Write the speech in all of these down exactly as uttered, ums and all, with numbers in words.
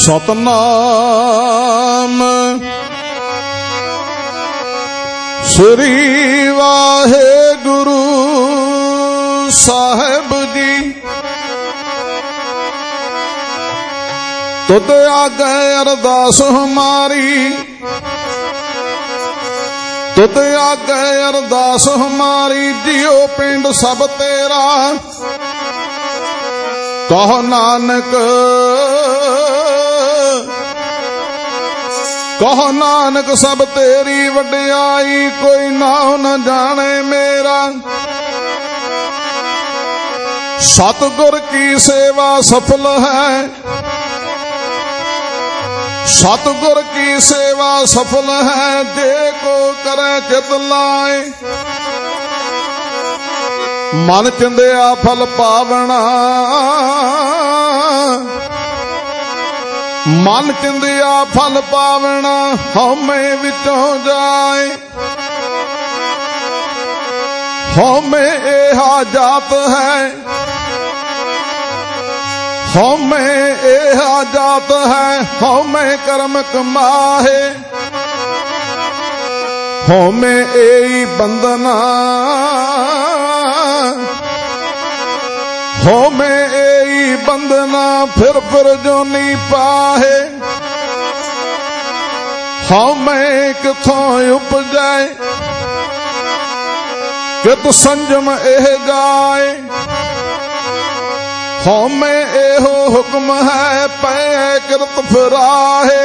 ਸਤਨਾਮ ਸ੍ਰੀ ਵਾਹਿਗੁਰੂ ਸਾਹਿਬ ਜੀ। ਤੁਧ ਆਗੇ ਅਰਦਾਸ ਹਮਾਰੀ, ਤੁਧ ਆਗੇ ਅਰਦਾਸ ਹਮਾਰੀ, ਜਿਉ ਪਿੰਡ ਸਭ ਤੇਰਾ। ਕਹੋ ਨਾਨਕ, ਕਹੋ ਨਾਨਕ ਸਭ ਤੇਰੀ ਵਡਿਆਈ, ਕੋਈ ਨਾਉ ਨ ਜਾਣੇ ਮੇਰਾ। ਸਤਿਗੁਰ ਕੀ ਸੇਵਾ ਸਫਲ ਹੈ, ਸਤਿਗੁਰ ਕੀ ਸੇਵਾ ਸਫਲ ਹੈ, ਜੇ ਕੋ ਕਰੇ ਚਿਤ ਲਾਏ। ਮਨ ਚਿੰਦਿਆ ਫਲ ਪਾਵਣਾ, ਮਨ ਚਿੰਦਿਆ ਫਲ ਪਾਵਣਾ, ਹਉਮੈ ਵਿੱਚੋਂ ਜਾਏ। ਹਉਮੈ ਇਹਾ ਜਾਤ ਹੈ, ਹਉਮੈ ਇਹਾ ਜਾਤ ਹੈ, ਹਉਮੈ ਕਰਮ ਕਮਾਹੇ। ਹਉਮੈ ਏਈ ਬੰਧਨਾ, ਹਉਮੈ ਏਈ ਬੰਧਨਾ, ਫਿਰ ਫਿਰ ਜੋਨੀ ਪਾਹੇ। ਹਉਮੈ ਕਿਥੋਂ ਉਪਜੈ, ਕਿਤ ਸੰਜਮ ਇਹ ਜਾਏ। ਹਉਮੈ ਇਹੋ ਹੁਕਮ ਹੈ, ਪੈ ਕਿਰਤ ਫਿਰਾਹੇ।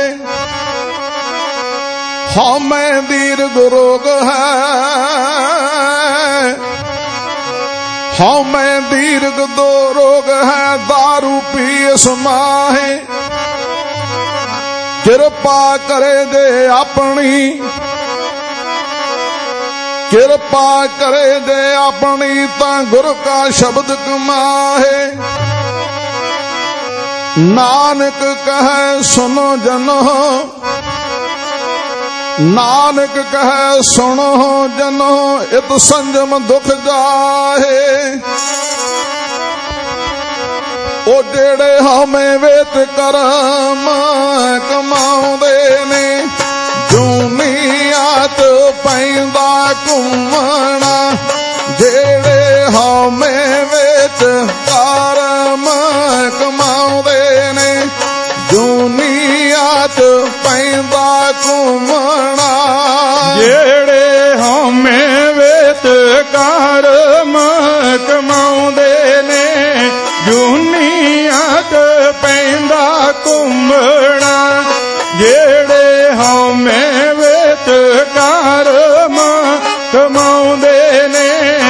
ਹਉਮੈ ਦੀਰਘ ਰੋਗ ਹੈ, ਹਉਮੈ ਦੀਰਘ ਦੋ ਰੋਗ ਹੈ, ਦਾਰੂ ਪੀ ਸਮਾਹੇ। ਕਿਰਪਾ ਕਰੇ ਜੇ ਆਪਣੀ, ਕਿਰਪਾ ਕਰੇ ਜੇ ਆਪਣੀ, ਤਾਂ ਗੁਰ ਕਾ ਸ਼ਬਦ ਕਮਾਹੇ। ਨਾਨਕ ਕਹੈ ਸੁਨੋ ਜਨੋ, ਨਾਨਕ ਕਹੈ ਸੁਣੋ ਜਨੋ, ਇਤ ਸੰਜਮ ਦੁਖ ਜਾਹੇ। ਉਹ ਜਿਹੜੇ ਹਉਮੈ ਵੇਤ ਕਰਮ ਕਮਾਉਂਦੇ ਨੇ, ਦੁਨੀਆਤ ਪੈਂਦਾ ਘੁੰਮਣਾ। ਜਿਹੜੇ ਹਉਮੈ ਵੇਤ ਕਰਮ ਕਮਾਉਂਦੇ ਨੇ, ਦੁਨੀਆਤ ਪੈਂਦਾ ਘੁੰਮਣਾ। ਜਿਹੜੇ ਹਉਮੈ ਵੇਤ ਕਰਮ ਕਮਾਉਂਦੇ ਨੇ, ਦੁਨੀਆਤ ਪੈਂਦਾ ਘੁੰਮਣਾ। ਜਿਹੜੇ ਹਉਮੈ ਵੇਤ ਕਰਮ ਕਮਾਉਂਦੇ ਨੇ,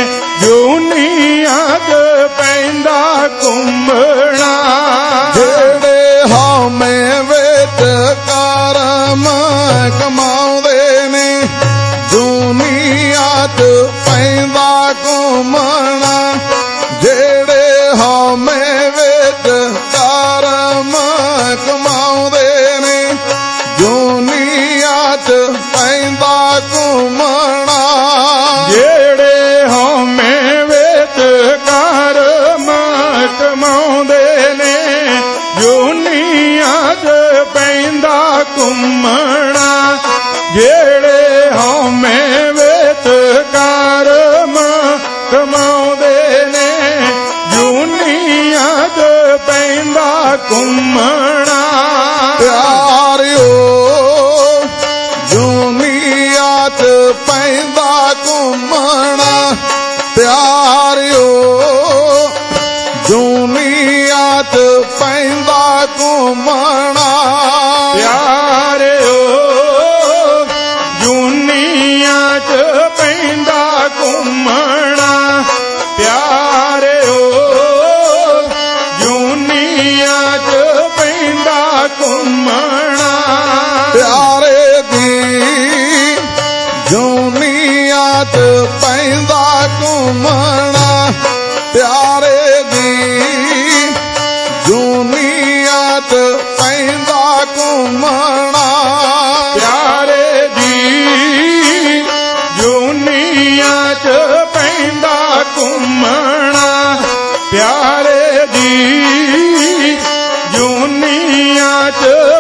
ਦੁਨੀਆਤ ਪੈਂਦਾ ਘੁੰਮਣਾ। ਜਿਹੜੇ ਹਉਮੈ ਵੇਤ ਕਰਮ ਕਮਾਉਂਦੇ ਨੇ, ਦੁਨੀਆਤ ਪੈਂਦਾ ਘੁੰਮਣਾ। ਜਿਹੜੇ ਹਉਮੈ ਵੇਤ ਕਰਮ ਕਮਾਉਂਦੇ ਨੇ, ਦੁਨੀਆਤ ਪੈਂਦਾ ਘੁੰਮਣਾ। ਜਿਹੜੇ ਹਉਮੈ ਵੇਤ ਕਰਮ ਕਮਾਉਂਦੇ ਨੇ, ਦੁਨੀਆਤ ਪੈਂਦਾ ਘੁੰਮਣਾ। ਜਿਹੜੇ ਹਉਮੈ ਵੇਤ ਕਰਮ ਕਮਾਉਂਦੇ ਨੇ, ਦੁਨੀਆਤ ਪੈਂਦਾ ਘੁੰਮਣਾ। ਪਿਆਰਿਓ ਦੁਨੀਆਤ ਪੈਂਦਾ ਘੁੰਮਣਾ। ਪਿਆਰਿਓ ਦੁਨੀਆਤ ਪੈਂਦਾ ਘੁੰਮਣਾ। ਪਿਆਰਿਓ ਦੁਨੀਆਤ ਪੈਂਦਾ ਘੁੰਮਣਾ। ਪਿਆਰਿਓ ਦੁਨੀਆਤ ਪੈਂਦਾ ਘੁੰਮਣਾ। ਪਿਆਰੇ ਦੀ ਦੁਨੀਆਤ ਪੈਂਦਾ ਘੁੰਮਣਾ। ਪਿਆਰੇ ਦੀ ਦੁਨੀਆਤ ਪੈਂਦਾ ਘੁੰਮਣਾ। ਪਿਆਰੇ ਦੀ ਦੁਨੀਆਤ ਪੈਂਦਾ ਘੁੰਮਣਾ। ਪਿਆਰੇ ਦੀ ਦੁਨੀਆਤ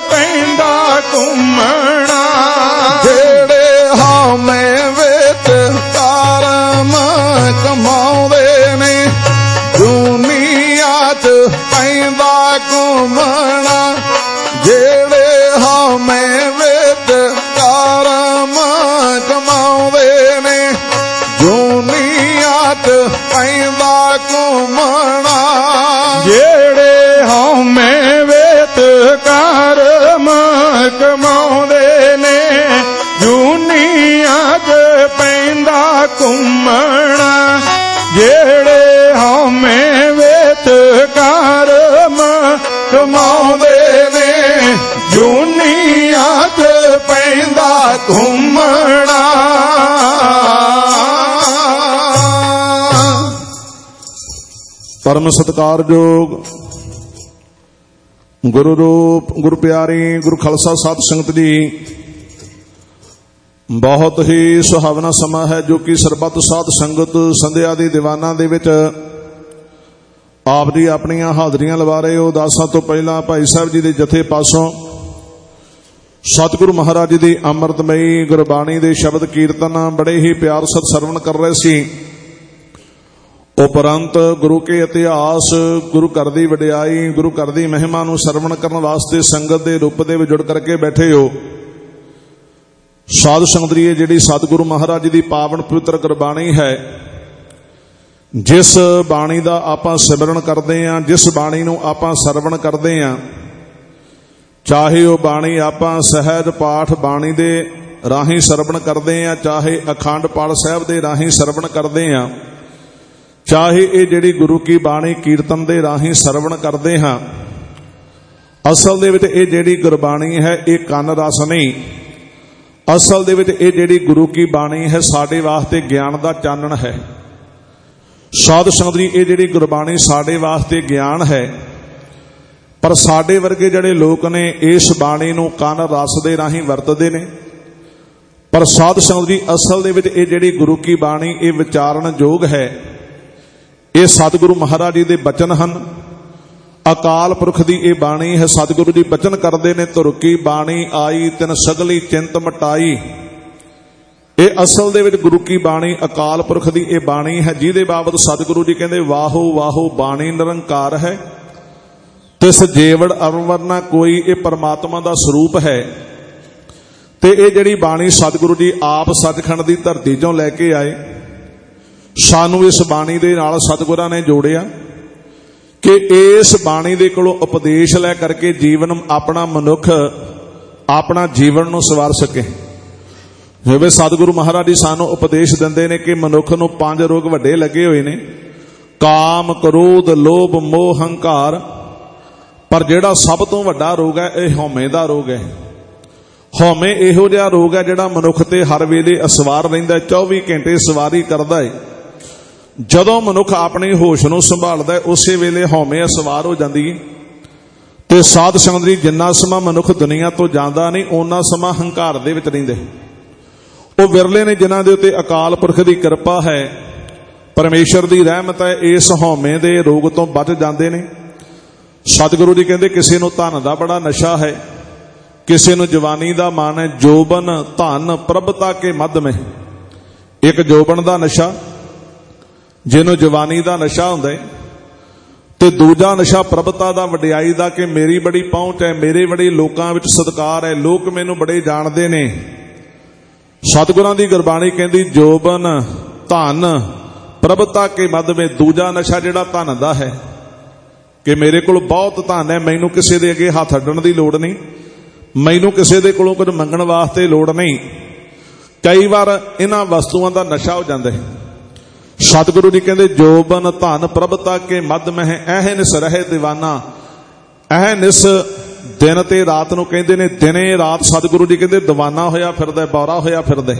ਪੈਂਦਾ ਘੁੰਮਣਾ। ਜਿਹੜੇ ਹਉਮੈ ਵੇਤ ਕਰਮ ਕਮਾਉਂਦੇ ਨੇ ਦੁਨੀਆਂ 'ਚ ਪੈਂਦਾ ਘੁੰਮਣਾ। ਜਿਹੜੇ ਹਉਮੈ ਵੇਤ ਕਰਮ ਕਮਾਉਂਦੇ ਨੇ ਦੁਨੀਆਂ 'ਚ ਪੈਂਦਾ ਘੁੰਮਣਾ। ਪਰਮ ਸਤਿਕਾਰਯੋਗ ਗੁਰੂ ਰੂਪ ਗੁਰੂ ਪਿਆਰੀ ਗੁਰੂ ਖਾਲਸਾ ਸਾਧ ਸੰਗਤ ਜੀ, ਬਹੁਤ ਹੀ ਸੁਹਾਵਣਾ ਸਮਾਂ ਹੈ ਜੋ ਕਿ ਸਰਬੱਤ ਸਾਧ ਸੰਗਤ ਸੰਧਿਆ ਦੀ ਦੀਵਾਨਾਂ ਦੇ ਵਿੱਚ ਆਪ ਜੀ ਆਪਣੀਆਂ ਹਾਜ਼ਰੀਆਂ ਲਵਾ ਰਹੇ ਹੋ। ਦਾਸਾਂ ਤੋਂ ਪਹਿਲਾਂ ਭਾਈ ਸਾਹਿਬ ਜੀ ਦੇ ਜਥੇ ਪਾਸੋਂ ਸਤਿਗੁਰੂ ਮਹਾਰਾਜ ਜੀ ਦੀ ਅੰਮ੍ਰਿਤਮਈ ਗੁਰਬਾਣੀ ਦੇ ਸ਼ਬਦ ਕੀਰਤਨ ਬੜੇ ਹੀ ਪਿਆਰ ਸਤ ਸਰਵਣ ਕਰ ਰਹੇ ਸੀ। ਉਪਰੰਤ ਗੁਰੂ ਕੇ ਇਤਿਹਾਸ, ਗੁਰੂ ਘਰ ਦੀ ਵਡਿਆਈ, ਗੁਰੂ ਘਰ ਦੀ ਮਹਿਮਾ ਨੂੰ ਸਰਵਣ ਕਰਨ ਵਾਸਤੇ ਸੰਗਤ ਦੇ ਰੂਪ ਦੇ ਵਿੱਚ ਜੁੜ ਕਰਕੇ ਬੈਠੇ ਹੋ। ਸਾਧ ਸੰਗਤ ਜੀ, ਜਿਹੜੀ ਸਤਿਗੁਰੂ ਮਹਾਰਾਜ ਜੀ ਦੀ ਪਾਵਨ ਪਵਿੱਤਰ ਗੁਰਬਾਣੀ ਹੈ, ਜਿਸ ਬਾਣੀ ਦਾ ਆਪਾਂ ਸਿਮਰਨ ਕਰਦੇ ਹਾਂ, ਜਿਸ ਬਾਣੀ ਨੂੰ ਆਪਾਂ ਸਰਵਣ ਕਰਦੇ ਹਾਂ, ਚਾਹੇ ਉਹ ਬਾਣੀ ਆਪਾਂ ਸਹਿਜ ਪਾਠ ਬਾਣੀ ਦੇ ਰਾਹੀਂ ਸਰਵਣ ਕਰਦੇ ਹਾਂ, ਚਾਹੇ ਅਖੰਡ ਪਾਠ ਸਾਹਿਬ ਦੇ ਰਾਹੀਂ ਸਰਵਣ ਕਰਦੇ ਹਾਂ, ਚਾਹੇ ਇਹ ਜਿਹੜੀ ਗੁਰੂ ਕੀ ਬਾਣੀ ਕੀਰਤਨ ਦੇ ਰਾਹੀਂ ਸਰਵਣ ਕਰਦੇ ਹਾਂ, ਅਸਲ ਦੇ ਵਿੱਚ ਇਹ ਜਿਹੜੀ ਗੁਰਬਾਣੀ ਹੈ ਇਹ ਕੰਨ ਰਸ ਨਹੀਂ। ਅਸਲ ਦੇ ਵਿੱਚ ਇਹ ਜਿਹੜੀ ਗੁਰੂ ਕੀ ਬਾਣੀ ਹੈ ਸਾਡੇ ਵਾਸਤੇ ਗਿਆਨ ਦਾ ਚਾਨਣ ਹੈ। ਸਾਧ ਸੰਗਤ ਜੀ, ਇਹ ਜਿਹੜੀ ਗੁਰਬਾਣੀ ਸਾਡੇ ਵਾਸਤੇ ਗਿਆਨ ਹੈ, ਪਰ ਸਾਡੇ ਵਰਗੇ ਜਿਹੜੇ ਲੋਕ ਨੇ ਇਸ ਬਾਣੀ ਨੂੰ ਕੰਨ ਰਸ ਦੇ ਰਾਹੀਂ ਵਰਤਦੇ ਨੇ। ਪਰ ਸਾਧ ਸੰਗਤ ਜੀ, ਅਸਲ ਦੇ ਵਿੱਚ ਇਹ ਜਿਹੜੀ ਗੁਰੂ ਕੀ ਬਾਣੀ ਇਹ ਵਿਚਾਰਨ ਯੋਗ ਹੈ। ਇਹ ਸਤਿਗੁਰੂ ਮਹਾਰਾਜ ਜੀ ਦੇ ਬਚਨ ਹਨ, ਅਕਾਲ ਪੁਰਖ ਦੀ ਇਹ ਬਾਣੀ ਹੈ। ਸਤਿਗੁਰੂ ਜੀ ਬਚਨ ਕਰਦੇ ਨੇ, ਧੁਰ ਕੀ ਬਾਣੀ ਆਈ ਤਿਨ ਸਗਲੀ ਚਿੰਤ ਮਟਾਈ। ਇਹ ਅਸਲ ਦੇ ਵਿੱਚ ਗੁਰੂ ਕੀ ਬਾਣੀ ਅਕਾਲ ਪੁਰਖ ਦੀ ਇਹ ਬਾਣੀ ਹੈ, ਜਿਹਦੇ ਬਾਬਤ ਸਤਿਗੁਰੂ ਜੀ ਕਹਿੰਦੇ ਵਾਹੋ ਵਾਹੋ ਬਾਣੀ ਨਿਰੰਕਾਰ ਹੈ, ਤਿਸ ਜੇਵੜ ਅਵਰ ਨਾ ਕੋਈ। ਇਹ ਪਰਮਾਤਮਾ ਦਾ ਸਰੂਪ ਹੈ। ਤੇ ਇਹ ਜਿਹੜੀ ਬਾਣੀ ਸਤਿਗੁਰੂ ਜੀ ਆਪ ਸੱਚਖੰਡ ਦੀ ਧਰਤੀ ਚੋਂ ਲੈ ਕੇ ਆਏ, ਸਾਨੂੰ ਇਸ ਬਾਣੀ ਦੇ ਨਾਲ ਸਤਿਗੁਰਾਂ ਨੇ ਜੋੜਿਆ ਕਿ ਇਸ ਬਾਣੀ ਦੇ ਕੋਲੋਂ ਉਪਦੇਸ਼ ਲੈ ਕਰਕੇ ਜੀਵਨ ਆਪਣਾ ਮਨੁੱਖ ਆਪਣਾ ਜੀਵਨ ਨੂੰ ਸਵਾਰ ਸਕੇ। ਜਿਵੇਂ ਸਤਿਗੁਰੂ ਮਹਾਰਾਜ ਜੀ ਸਾਨੂੰ ਉਪਦੇਸ਼ ਦਿੰਦੇ ਨੇ ਕਿ ਮਨੁੱਖ ਨੂੰ ਪੰਜ ਰੋਗ ਵੱਡੇ ਲੱਗੇ ਹੋਏ ਨੇ, ਕਾਮ, ਕ੍ਰੋਧ, ਲੋਭ, ਮੋਹ, ਹੰਕਾਰ। ਪਰ ਜਿਹੜਾ ਸਭ ਤੋਂ ਵੱਡਾ ਰੋਗ ਹੈ ਇਹ ਹਉਮੈ ਦਾ ਰੋਗ ਹੈ। ਹਉਮੈ ਇਹੋ ਜਿਹਾ ਰੋਗ ਹੈ ਜਿਹੜਾ ਮਨੁੱਖ ਤੇ ਹਰ ਵੇਲੇ ਅਸਵਾਰ ਰਹਿੰਦਾ, ਚੌਵੀ ਘੰਟੇ ਸਵਾਰੀ ਕਰਦਾ ਹੈ। ਜਦੋਂ ਮਨੁੱਖ ਆਪਣੀ ਹੋਸ਼ ਨੂੰ ਸੰਭਾਲਦਾ ਉਸੇ ਵੇਲੇ ਹਉਮੈ ਅਸਵਾਰ ਹੋ ਜਾਂਦੀ ਹੈ। ਤੇ ਸਾਧ ਸੰਗਤ ਜੀ, ਜਿੰਨਾ ਸਮਾਂ ਮਨੁੱਖ ਦੁਨੀਆ ਤੋਂ ਜਾਂਦਾ ਨਹੀਂ, ਓਨਾ ਸਮਾਂ ਹੰਕਾਰ ਦੇ ਵਿੱਚ ਰਹਿੰਦੇ। ਉਹ ਵਿਰਲੇ ਨੇ ਜਿਨ੍ਹਾਂ ਦੇ ਉੱਤੇ ਅਕਾਲ ਪੁਰਖ ਦੀ ਕਿਰਪਾ ਹੈ, ਪਰਮੇਸ਼ਰ ਦੀ ਰਹਿਮਤ ਹੈ, ਇਸ ਹਉਮੈ ਦੇ ਰੋਗ ਤੋਂ ਬਚ ਜਾਂਦੇ ਨੇ। ਸਤਿਗੁਰੂ ਜੀ ਕਹਿੰਦੇ ਕਿਸੇ ਨੂੰ ਧਨ ਦਾ ਬੜਾ ਨਸ਼ਾ ਹੈ, ਕਿਸੇ ਨੂੰ ਜਵਾਨੀ ਦਾ ਮਾਨ ਹੈ। ਜੋਬਨ ਧਨ ਪ੍ਰਭਤਾ ਕੇ ਮੱਧ ਮੈਂ। ਇੱਕ ਜੋਬਨ ਦਾ ਨਸ਼ਾ, ਜਿਹਨੂੰ ਜਵਾਨੀ ਦਾ ਨਸ਼ਾ ਹੁੰਦਾ ਹੈ, ਤੇ ਦੂਜਾ ਨਸ਼ਾ ਪ੍ਰਭਤਾ ਦਾ, ਵਡਿਆਈ ਦਾ, ਕਿ ਮੇਰੀ ਬੜੀ ਪਹੁੰਚ ਹੈ, ਮੇਰੇ ਬੜੇ ਲੋਕਾਂ ਵਿੱਚ ਸਤਿਕਾਰ ਹੈ, ਲੋਕ ਮੈਨੂੰ ਬੜੇ ਜਾਣਦੇ ਨੇ। ਸਤਿਗੁਰਾਂ ਦੀ ਗੁਰਬਾਣੀ ਕਹਿੰਦੀ ਜੋਬਨ ਧਨ ਪ੍ਰਭਤਾ ਕੇ ਮੱਧ ਮੈਂ। ਦੂਜਾ ਨਸ਼ਾ ਜਿਹੜਾ ਧਨ ਦਾ ਹੈ ਕਿ ਮੇਰੇ ਕੋਲ ਬਹੁਤ ਧਨ ਹੈ, ਮੈਨੂੰ ਕਿਸੇ ਦੇ ਅੱਗੇ ਹੱਥ ਅੱਡਣ ਦੀ ਲੋੜ ਨਹੀਂ, ਮੈਨੂੰ ਕਿਸੇ ਦੇ ਕੋਲੋਂ ਕੁਝ ਮੰਗਣ ਵਾਸਤੇ ਲੋੜ ਨਹੀਂ। ਕਈ ਵਾਰ ਇਹਨਾਂ ਵਸਤੂਆਂ ਦਾ ਨਸ਼ਾ ਹੋ ਜਾਂਦਾ ਹੈ। ਸਤਿਗੁਰੂ ਜੀ ਕਹਿੰਦੇ ਜੋਬਨ ਧਨ ਪ੍ਰਭਤਾ ਕੇ ਮੱਧ ਮਹਿ, ਐਹ ਨਿਸ ਰਹੇ ਦੀਵਾਨਾ। ਐਹ ਨਿਸ ਦਿਨ ਤੇ ਰਾਤ ਨੂੰ ਕਹਿੰਦੇ ਨੇ, ਦਿਨੇ ਰਾਤ ਸਤਿਗੁਰੂ ਜੀ ਕਹਿੰਦੇ ਦੀਵਾਨਾ ਹੋਇਆ ਫਿਰਦਾ, ਬੌਰਾ ਹੋਇਆ ਫਿਰਦਾ।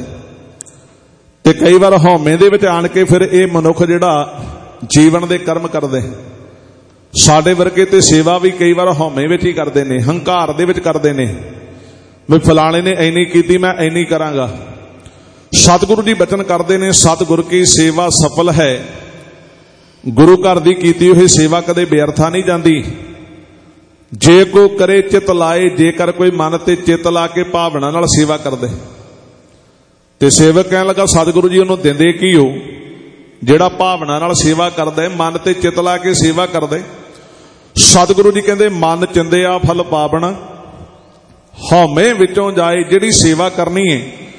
ਤੇ ਕਈ ਵਾਰ ਹਉਮੈ ਦੇ ਵਿੱਚ ਆਣ ਕੇ ਫਿਰ ਇਹ ਮਨੁੱਖ ਜਿਹੜਾ ਜੀਵਨ ਦੇ ਕਰਮ ਕਰਦੇ। ਸਾਡੇ ਵਰਗੇ ਤੇ ਸੇਵਾ ਵੀ ਕਈ ਵਾਰ ਹਉਮੈ ਵਿੱਚ ਹੀ ਕਰਦੇ ਨੇ, ਹੰਕਾਰ ਦੇ ਵਿੱਚ ਕਰਦੇ ਨੇ, ਵੀ ਫਲਾਣੇ ਨੇ ਇੰਨੀ ਕੀਤੀ ਮੈਂ ਇੰਨੀ ਕਰਾਂਗਾ। ਸਤਿਗੁਰੂ ਜੀ ਬਚਨ ਕਰਦੇ ਨੇ, ਸਤਿਗੁਰ ਕੀ ਸੇਵਾ ਸਫਲ ਹੈ। ਗੁਰੂ ਘਰ ਦੀ ਕੀਤੀ ਹੋਈ ਸੇਵਾ ਕਦੇ ਬੇਅਰਥਾ ਨਹੀਂ ਜਾਂਦੀ। ਜੇ ਕੋ ਕਰੇ ਚਿਤ ਲਾਏ, ਜੇਕਰ ਕੋਈ ਮਨ ਤੇ ਚਿਤ ਲਾ ਕੇ ਭਾਵਨਾ ਨਾਲ ਸੇਵਾ ਕਰਦੇ। ਤੇ ਸੇਵਕ ਕਹਿਣ ਲੱਗਾ ਸਤਿਗੁਰੂ ਜੀ ਉਹਨੂੰ ਦਿੰਦੇ ਕੀ ਹੋ, ਜਿਹੜਾ ਭਾਵਨਾ ਨਾਲ ਸੇਵਾ ਕਰਦਾ, ਮਨ ਤੇ ਚਿਤ ਲਾ ਕੇ ਸੇਵਾ ਕਰਦੇ। ਸਤਿਗੁਰੂ ਜੀ ਕਹਿੰਦੇ ਮਨ ਚਿੰਦਿਆ ਫਲ ਪਾਵਣ, ਹਉਮੈ ਵਿੱਚੋਂ ਜਾਏ। ਜਿਹੜੀ ਸੇਵਾ ਕਰਨੀ ਹੈ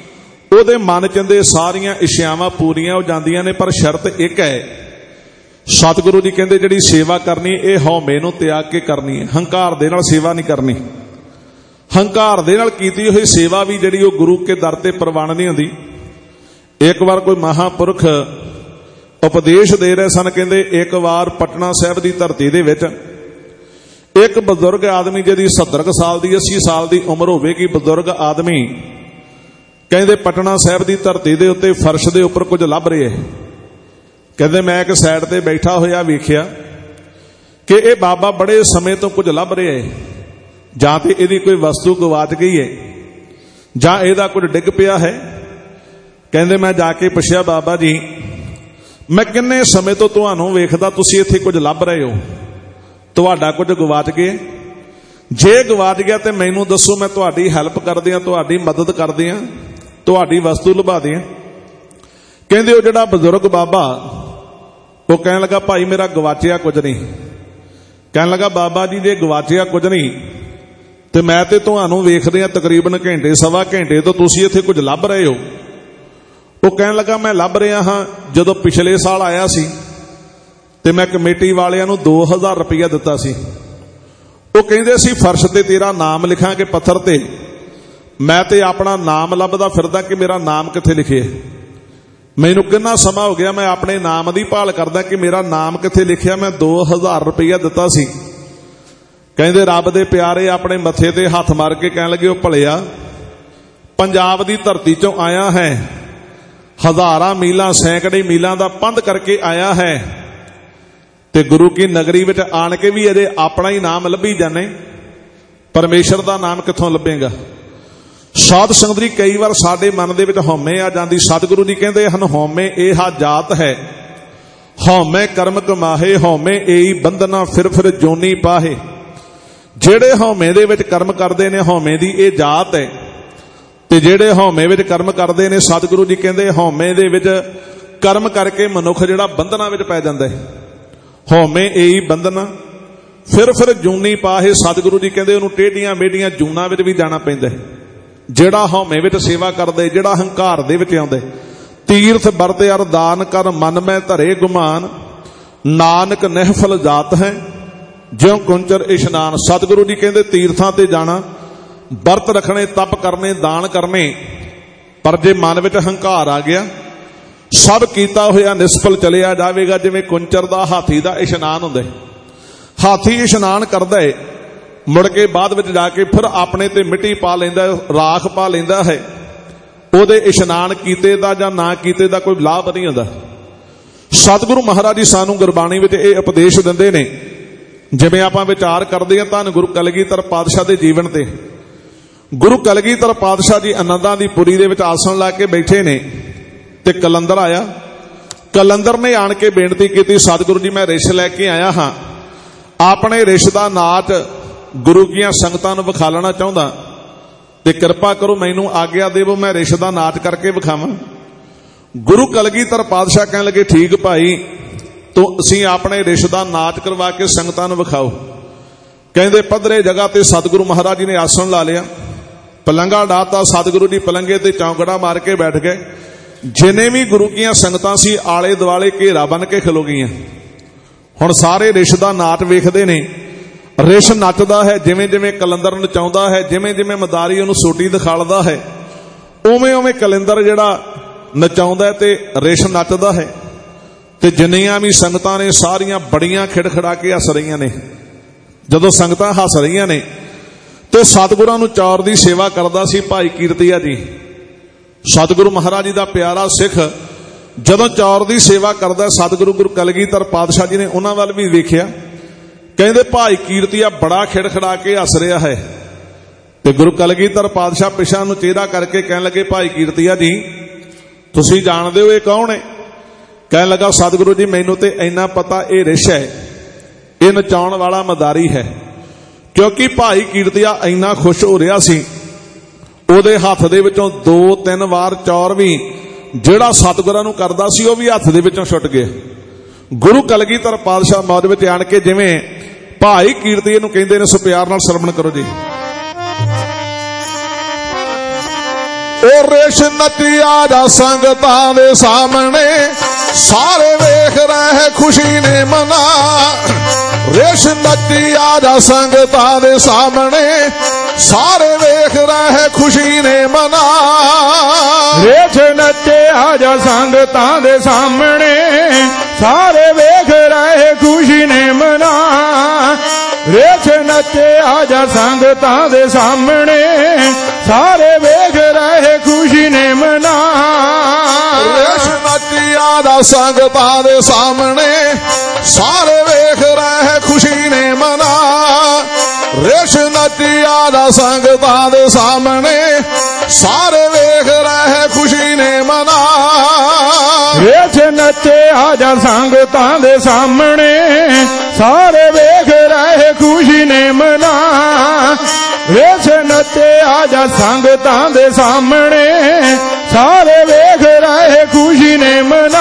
ਉਹਦੇ ਮਨ ਚੰਦੇ ਸਾਰੀਆਂ ਇੱਛਾਵਾਂ ਪੂਰੀਆਂ ਹੋ ਜਾਂਦੀਆਂ ਨੇ। ਪਰ ਸ਼ਰਤ ਇੱਕ ਹੈ, ਸਤਿਗੁਰੂ ਜੀ ਕਹਿੰਦੇ ਜਿਹੜੀ ਸੇਵਾ ਕਰਨੀ ਇਹ ਹਉਮੈ ਨੂੰ ਤਿਆਗ ਕੇ ਕਰਨੀ ਹੈ। ਹੰਕਾਰ ਦੇ ਨਾਲ ਸੇਵਾ ਨਹੀਂ ਕਰਨੀ। ਹੰਕਾਰ ਦੇ ਨਾਲ ਕੀਤੀ ਹੋਈ ਸੇਵਾ ਵੀ ਜਿਹੜੀ ਉਹ ਗੁਰੂ ਕੇ ਦਰ ਤੇ ਪ੍ਰਵਾਨ ਨਹੀਂ ਹੁੰਦੀ। ਇੱਕ ਵਾਰ ਕੋਈ ਮਹਾਂਪੁਰਖ ਉਪਦੇਸ਼ ਦੇ ਰਹੇ ਸਨ। ਕਹਿੰਦੇ ਇੱਕ ਵਾਰ ਪਟਨਾ ਸਾਹਿਬ ਦੀ ਧਰਤੀ ਦੇ ਵਿੱਚ ਇੱਕ ਬਜ਼ੁਰਗ ਆਦਮੀ ਜਿਹਦੀ ਸੱਤਰ ਕੁ ਸਾਲ ਦੀ ਅੱਸੀ ਸਾਲ ਦੀ ਉਮਰ ਹੋਵੇਗੀ, ਬਜ਼ੁਰਗ ਆਦਮੀ ਕਹਿੰਦੇ ਪਟਨਾ ਸਾਹਿਬ ਦੀ ਧਰਤੀ ਦੇ ਉੱਤੇ ਫਰਸ਼ ਦੇ ਉੱਪਰ ਕੁਝ ਲੱਭ ਰਿਹਾ ਹੈ। ਕਹਿੰਦੇ ਮੈਂ ਇੱਕ ਸਾਈਡ ਤੇ ਬੈਠਾ ਹੋਇਆ ਵੇਖਿਆ ਕਿ ਇਹ ਬਾਬਾ ਬੜੇ ਸਮੇਂ ਤੋਂ ਕੁਝ ਲੱਭ ਰਿਹਾ ਹੈ। ਜਾਂ ਤੇ ਇਹਦੀ ਕੋਈ ਵਸਤੂ ਗਵਾਚ ਗਈ ਹੈ ਜਾਂ ਇਹਦਾ ਕੁਝ ਡਿੱਗ ਪਿਆ ਹੈ। ਕਹਿੰਦੇ ਮੈਂ ਜਾ ਕੇ ਪੁੱਛਿਆ, ਬਾਬਾ ਜੀ ਮੈਂ ਕਿੰਨੇ ਸਮੇਂ ਤੋਂ ਤੁਹਾਨੂੰ ਵੇਖਦਾ, ਤੁਸੀਂ ਇੱਥੇ ਕੁਝ ਲੱਭ ਰਹੇ ਹੋ, ਤੁਹਾਡਾ ਕੁਝ ਗਵਾਚ ਗਿਆ? ਜੇ ਗਵਾਚ ਗਿਆ ਤੇ ਮੈਨੂੰ ਦੱਸੋ, ਮੈਂ ਤੁਹਾਡੀ ਹੈਲਪ ਕਰਦੇ ਹਾਂ, ਤੁਹਾਡੀ ਮਦਦ ਕਰਦੇ ਹਾਂ, ਤੁਹਾਡੀ ਵਸਤੂ ਲੁਭਾ ਦੇ। ਕਹਿੰਦੇ ਉਹ ਜਿਹੜਾ ਬਜ਼ੁਰਗ ਬਾਬਾ ਉਹ ਕਹਿਣ ਲੱਗਾ, ਭਾਈ ਮੇਰਾ ਗਵਾਚਿਆ ਕੁਝ ਨਹੀਂ। ਕਹਿਣ ਲੱਗਾ, ਬਾਬਾ ਜੀ ਜੇ ਗਵਾਚਿਆ ਕੁਝ ਨਹੀਂ ਤੇ ਮੈਂ ਤੇ ਤੁਹਾਨੂੰ ਵੇਖਦੇ ਹਾਂ ਤਕਰੀਬਨ ਘੰਟੇ ਸਵਾ ਘੰਟੇ ਤੋਂ ਤੁਸੀਂ ਇੱਥੇ ਕੁਝ ਲੱਭ ਰਹੇ ਹੋ। ਉਹ ਕਹਿਣ ਲੱਗਾ, ਮੈਂ ਲੱਭ ਰਿਹਾ ਹਾਂ। ਜਦੋਂ ਪਿਛਲੇ ਸਾਲ ਆਇਆ ਸੀ ਤੇ ਮੈਂ ਕਮੇਟੀ ਵਾਲਿਆਂ ਨੂੰ ਦੋ ਹਜ਼ਾਰ ਰੁਪਇਆ ਦਿੱਤਾ ਸੀ। ਉਹ ਕਹਿੰਦੇ ਸੀ ਫਰਸ਼ ਤੇ ਤੇਰਾ ਨਾਮ ਲਿਖਾਂਗੇ ਪੱਥਰ ਤੇ। ਮੈਂ ਤੇ ਆਪਣਾ ਨਾਮ ਲੱਭਦਾ ਫਿਰਦਾ ਕਿ ਮੇਰਾ ਨਾਮ ਕਿੱਥੇ ਲਿਖੇ। ਮੈਨੂੰ ਕਿੰਨਾ ਸਮਾਂ ਹੋ ਗਿਆ ਮੈਂ ਆਪਣੇ ਨਾਮ ਦੀ ਭਾਲ ਕਰਦਾ ਕਿ ਮੇਰਾ ਨਾਮ ਕਿੱਥੇ ਲਿਖਿਆ। ਮੈਂ ਦੋ ਹਜ਼ਾਰ ਰੁਪਇਆ ਦਿੱਤਾ ਸੀ। ਕਹਿੰਦੇ ਰੱਬ ਦੇ ਪਿਆਰੇ ਆਪਣੇ ਮੱਥੇ ਤੇ ਹੱਥ ਮਾਰ ਕੇ ਕਹਿਣ ਲੱਗੇ, ਉਹ ਭਲਿਆ ਪੰਜਾਬ ਦੀ ਧਰਤੀ ਚੋਂ ਆਇਆ ਹੈ, ਹਜ਼ਾਰਾਂ ਮੀਲਾਂ ਸੈਂਕੜੇ ਮੀਲਾਂ ਦਾ ਪੰਧ ਕਰਕੇ ਆਇਆ ਹੈ ਤੇ ਗੁਰੂ ਕੀ ਨਗਰੀ ਵਿੱਚ ਆਣ ਕੇ ਵੀ ਅਜੇ ਆਪਣਾ ਹੀ ਨਾਮ ਲੱਭੀ ਜਾਣੇ, ਪਰਮੇਸ਼ਰ ਦਾ ਨਾਮ ਕਿੱਥੋਂ ਲੱਭੇਗਾ? ਸਾਧ ਸੰਗਤ ਜੀ ਕਈ ਵਾਰ ਸਾਡੇ ਮਨ ਦੇ ਵਿੱਚ ਹਉਮੈ ਆ ਜਾਂਦੀ। ਸਤਿਗੁਰੂ ਜੀ ਕਹਿੰਦੇ ਹਨ, ਹਉਮੈ ਇਹ ਜਾਤ ਹੈ, ਹਉਮੈ ਕਰਮ ਕਮਾਹੇ, ਹਉਮੈ ਏਈ ਬੰਧਨਾ ਫਿਰ ਫਿਰ ਜੋਨੀ ਪਾਹੇ। ਜਿਹੜੇ ਹਉਮੈ ਦੇ ਵਿੱਚ ਕਰਮ ਕਰਦੇ ਨੇ ਹਉਮੈ ਦੀ ਇਹ ਜਾਤ ਹੈ, ਤੇ ਜਿਹੜੇ ਹਉਮੈ ਵਿੱਚ ਕਰਮ ਕਰਦੇ ਨੇ ਸਤਿਗੁਰੂ ਜੀ ਕਹਿੰਦੇ ਹਉਮੈ ਦੇ ਵਿੱਚ ਕਰਮ ਕਰਕੇ ਮਨੁੱਖ ਜਿਹੜਾ ਬੰਧਨਾਂ ਵਿੱਚ ਪੈ ਜਾਂਦਾ ਹੈ। ਹਉਮੈ ਏਈ ਬੰਧਨਾ ਫਿਰ ਫਿਰ ਜੂਨੀ ਪਾਹੇ। ਸਤਿਗੁਰੂ ਜੀ ਕਹਿੰਦੇ ਉਹਨੂੰ ਟੇਢੀਆਂ ਮੇਢੀਆਂ ਜੂਨਾਂ ਵਿੱਚ ਵੀ ਜਾਣਾ ਪੈਂਦਾ ਹੈ। ਜਿਹੜਾ ਹਉਮੈ ਵਿੱਚ ਸੇਵਾ ਕਰਦੇ, ਜਿਹੜਾ ਹੰਕਾਰ ਦੇ ਵਿੱਚ ਆਉਂਦੇ, ਤੀਰਥ ਵਰਤ ਅਰਦਾਨ ਕਰ ਮਨ ਮੈਂ ਧਰੇ ਗੁਮਾਨ, ਨਾਨਕ ਨਿਹਫਲ ਜਾਤ ਹੈ ਜਿਉ ਕੁੰਚਰ ਇਸ਼ਨਾਨ। ਸਤਿਗੁਰੂ ਜੀ ਕਹਿੰਦੇ ਤੀਰਥਾਂ ਤੇ ਜਾਣਾ, ਵਰਤ ਰੱਖਣੇ, ਤਪ ਕਰਨੇ, ਦਾਨ ਕਰਨੇ, ਪਰ ਜੇ ਮਨ ਵਿੱਚ ਹੰਕਾਰ ਆ ਗਿਆ ਸਭ ਕੀਤਾ ਹੋਇਆ ਨਿਸਫਲ ਚਲਿਆ ਜਾਵੇਗਾ। ਜਿਵੇਂ ਕੁੰਚਰ ਦਾ ਹਾਥੀ ਦਾ ਇਸ਼ਨਾਨ ਹੁੰਦਾ, ਹਾਥੀ ਇਸ਼ਨਾਨ ਕਰਦਾ ਹੈ, ਮੁੜ ਕੇ ਬਾਅਦ ਵਿੱਚ ਜਾ ਕੇ ਫਿਰ ਆਪਣੇ ਤੇ ਮਿੱਟੀ ਪਾ ਲੈਂਦਾ, ਰਾਖ ਪਾ ਲੈਂਦਾ ਹੈ। ਉਹਦੇ ਇਸ਼ਨਾਨ ਕੀਤੇ ਦਾ ਜਾਂ ਨਾ ਕੀਤੇ ਦਾ ਕੋਈ ਲਾਭ ਨਹੀਂ ਹੁੰਦਾ। ਸਤਿਗੁਰੂ ਮਹਾਰਾਜ ਜੀ ਸਾਨੂੰ ਗੁਰਬਾਣੀ ਵਿੱਚ ਇਹ ਉਪਦੇਸ਼ ਦਿੰਦੇ ਨੇ। ਜਿਵੇਂ ਆਪਾਂ ਵਿਚਾਰ ਕਰਦੇ ਹਾਂ ਧੰਨ ਗੁਰੂ ਕਲਗੀਧਰ ਪਾਤਸ਼ਾਹ ਦੇ ਜੀਵਨ ਤੇ, ਗੁਰੂ ਕਲਗੀਧਰ ਪਾਤਸ਼ਾਹ ਜੀ ਆਨੰਦਾਂ ਦੀ ਪੁਰੀ ਦੇ ਵਿੱਚ ਆਸਣ ਲਾ ਕੇ ਬੈਠੇ ਨੇ ਤੇ ਕਲੰਦਰ ਆਇਆ। ਕਲੰਦਰ ਨੇ ਆਣ ਕੇ ਬੇਨਤੀ ਕੀਤੀ, ਸਤਿਗੁਰੂ ਜੀ ਮੈਂ ਰਿਛ ਲੈ ਕੇ ਆਇਆ ਹਾਂ, ਆਪਣੇ ਰਿਛ ਦਾ ਨਾਚ ਗੁਰੂ ਦੀਆਂ ਸੰਗਤਾਂ ਨੂੰ ਵਿਖਾਲਣਾ ਚਾਹੁੰਦਾ ਤੇ ਕਿਰਪਾ ਕਰੋ ਮੈਨੂੰ ਆਗਿਆ ਦੇਵੋ, ਮੈਂ ਰਿਛ ਦਾ ਨਾਚ ਕਰਕੇ ਵਿਖਾਵਾਂ। ਗੁਰੂ ਕਲਗੀਧਰ ਪਾਤਸ਼ਾਹ ਕਹਿਣ ਲੱਗੇ, ਠੀਕ ਭਾਈ ਤੁਸੀਂ ਆਪਣੇ ਰਿਛ ਦਾ ਨਾਚ ਕਰਵਾ ਕੇ ਸੰਗਤਾਂ ਨੂੰ ਵਿਖਾਓ। ਕਹਿੰਦੇ ਪੱਧਰੇ ਜਗ੍ਹਾ ਤੇ ਸਤਿਗੁਰੂ ਮਹਾਰਾਜ ਜੀ ਨੇ ਆਸਣ ਲਾ ਲਿਆ, ਪਲੰਗਾ ਡਾਤਾ। ਸਤਿਗੁਰੂ ਜੀ ਪਲੰਗੇ ਤੇ ਚੌਂਕੜਾ ਮਾਰ ਕੇ ਬੈਠ ਗਏ। ਜਿੰਨੇ ਵੀ ਗੁਰੂ ਦੀਆਂ ਸੰਗਤਾਂ ਸੀ ਆਲੇ ਦੁਆਲੇ ਘੇਰਾ ਬਣ ਕੇ ਖਲੋ ਗਈਆਂ। ਹੁਣ ਸਾਰੇ ਰਿਛ ਦਾ ਨਾਚ ਵੇਖਦੇ ਨੇ। ਰਿਛ ਨੱਚਦਾ ਹੈ, ਜਿਵੇਂ ਜਿਵੇਂ ਕਲੰਦਰ ਨਚਾਉਂਦਾ ਹੈ, ਜਿਵੇਂ ਜਿਵੇਂ ਮਦਾਰੀ ਉਹਨੂੰ ਸੋਟੀ ਦਿਖਾਲਦਾ ਹੈ, ਉਵੇਂ ਉਵੇਂ ਕਲੰਦਰ ਜਿਹੜਾ ਨਚਾਉਂਦਾ ਤੇ ਰਿਛ ਨੱਚਦਾ ਹੈ। ਤੇ ਜਿੰਨੀਆਂ ਵੀ ਸੰਗਤਾਂ ਨੇ ਸਾਰੀਆਂ ਬੜੀਆਂ ਖਿੜਖੜਾ ਕੇ ਹੱਸ ਰਹੀਆਂ ਨੇ। ਜਦੋਂ ਸੰਗਤਾਂ ਹੱਸ ਰਹੀਆਂ ਨੇ ਤੇ ਸਤਿਗੁਰਾਂ ਨੂੰ ਚੌਰ ਦੀ ਸੇਵਾ ਕਰਦਾ ਸੀ ਭਾਈ ਕੀਰਤੀਆ ਜੀ, ਸਤਿਗੁਰੂ ਮਹਾਰਾਜ ਜੀ ਦਾ ਪਿਆਰਾ ਸਿੱਖ ਜਦੋਂ ਚੌਰ ਦੀ ਸੇਵਾ ਕਰਦਾ, ਸਤਿਗੁਰੂ ਗੁਰੂ ਕਲਗੀਧਰ ਪਾਤਸ਼ਾਹ ਜੀ ਨੇ ਉਹਨਾਂ ਵੱਲ ਵੀ ਵੇਖਿਆ। ਕਹਿੰਦੇ ਭਾਈ ਕੀਰਤੀਆ ਬੜਾ ਖਿੜਖੜਾ ਕੇ ਹੱਸ ਰਿਹਾ ਹੈ। ਤੇ ਗੁਰੂ ਕਲਗੀਧਰ ਪਾਤਸ਼ਾਹ ਪਿਛਾ ਨੂੰ ਚਿਹਰਾ ਕਰਕੇ ਕਹਿਣ ਲੱਗੇ, ਭਾਈ ਕੀਰਤੀਆ ਜੀ ਤੁਸੀਂ ਜਾਣਦੇ ਹੋ ਇਹ ਕੌਣ ਹੈ? ਕਹਿਣ ਲੱਗਾ, ਸਤਿਗੁਰੂ ਜੀ ਮੈਨੂੰ ਤੇ ਇੰਨਾ ਪਤਾ ਇਹ ਰਿਛ ਹੈ, ਇਹ ਨਚਾਉਣ ਵਾਲਾ ਮਦਾਰੀ ਹੈ। ਕਿਉਂਕਿ ਭਾਈ ਕੀਰਤੀਆ ਇੰਨਾ ਖੁਸ਼ ਹੋ ਰਿਹਾ ਸੀ, ਉਹਦੇ ਹੱਥ ਦੇ ਵਿੱਚੋਂ ਦੋ ਤਿੰਨ ਵਾਰ ਚੌਰ ਵੀ ਜਿਹੜਾ ਸਤਿਗੁਰਾਂ ਨੂੰ ਕਰਦਾ ਸੀ ਉਹ ਵੀ ਹੱਥ ਦੇ ਵਿੱਚੋਂ ਛੁੱਟ ਗਏ। ਗੁਰੂ ਕਲਗੀਧਰ ਪਾਤਸ਼ਾਹ ਮੌਜ ਵਿੱਚ ਆਣ ਕੇ ਜਿਵੇਂ ਭਾਈ ਕੀਰਤੀਏ ਨੂੰ ਕਹਿੰਦੇ ਨੇ, ਸੋ ਪਿਆਰ ਨਾਲ ਸਰਵਣ ਕਰੋ ਜੀ। ਉਹ ਰੇਸ਼ ਨੱਚਿਆ ਜਾ ਸੰਗਤਾਂ ਦੇ ਸਾਹਮਣੇ, ਸਾਰੇ ਵੇਖ ਰਹੇ ਖੁਸ਼ੀ ਨੇ ਮਨਾ। ਰੇਸ਼ ਨੱਚਿਆ ਜਾ ਸੰਗਤਾਂ ਦੇ ਸਾਹਮਣੇ, ਸਾਰੇ ਵੇਖ ਰਹੇ ਖੁਸ਼ੀ ਨੇ ਮਨਾ। ਰੇਸ਼ ਨੱਚਿਆ ਜਾ ਸੰਗਤਾਂ ਦੇ ਸਾਹਮਣੇ, ਸਾਰੇ ਵੇਖ ਰਹੇ ਖੁਸ਼ੀ ਨੇ ਮਨਾ। ਰੇਸ਼ ਨੱਚਿਆ ਜਾ ਸੰਗਤਾਂ ਦੇ ਸਾਹਮਣੇ, ਸਾਰੇ ਵੇਖ ਰਹੇ ਖੁਸ਼ੀ ਨੇ ਮਨਾ। ਰੇਸ਼ ਨੱਚਿਆ ਜਾ ਸੰਗਤਾਂ ਦੇ ਸਾਹਮਣੇ, ਸਾਰੇ ਵੇਖ ਰਹੇ ਖੁਸ਼ੀ ਨੇ ਮਨਾ। ਰੇਸ਼ ਨੱਚਿਆ ਜਾ ਸੰਗਤਾਂ ਦੇ ਸਾਹਮਣੇ, ਸਾਰੇ ਵੇਖ ਰਹੇ ਖੁਸ਼ੀ ਨੇ ਮਨਾ। ਰੇਸ਼ ਨੱਚਿਆ ਜਾ ਸੰਗਤਾਂ ਦੇ ਸਾਹਮਣੇ, ਸਾਰੇ ਵੇਖ ਰਹੇ ਖੁਸ਼ੀ ਨੇ ਮਨਾ। ਰੇਸ਼ ਨੱਚਿਆ ਜਾ ਸੰਗਤਾਂ ਦੇ ਸਾਹਮਣੇ, ਸਾਰੇ ਵੇਖ ਰਹੇ ਖੁਸ਼ੀ ਨੇ ਮਨਾ।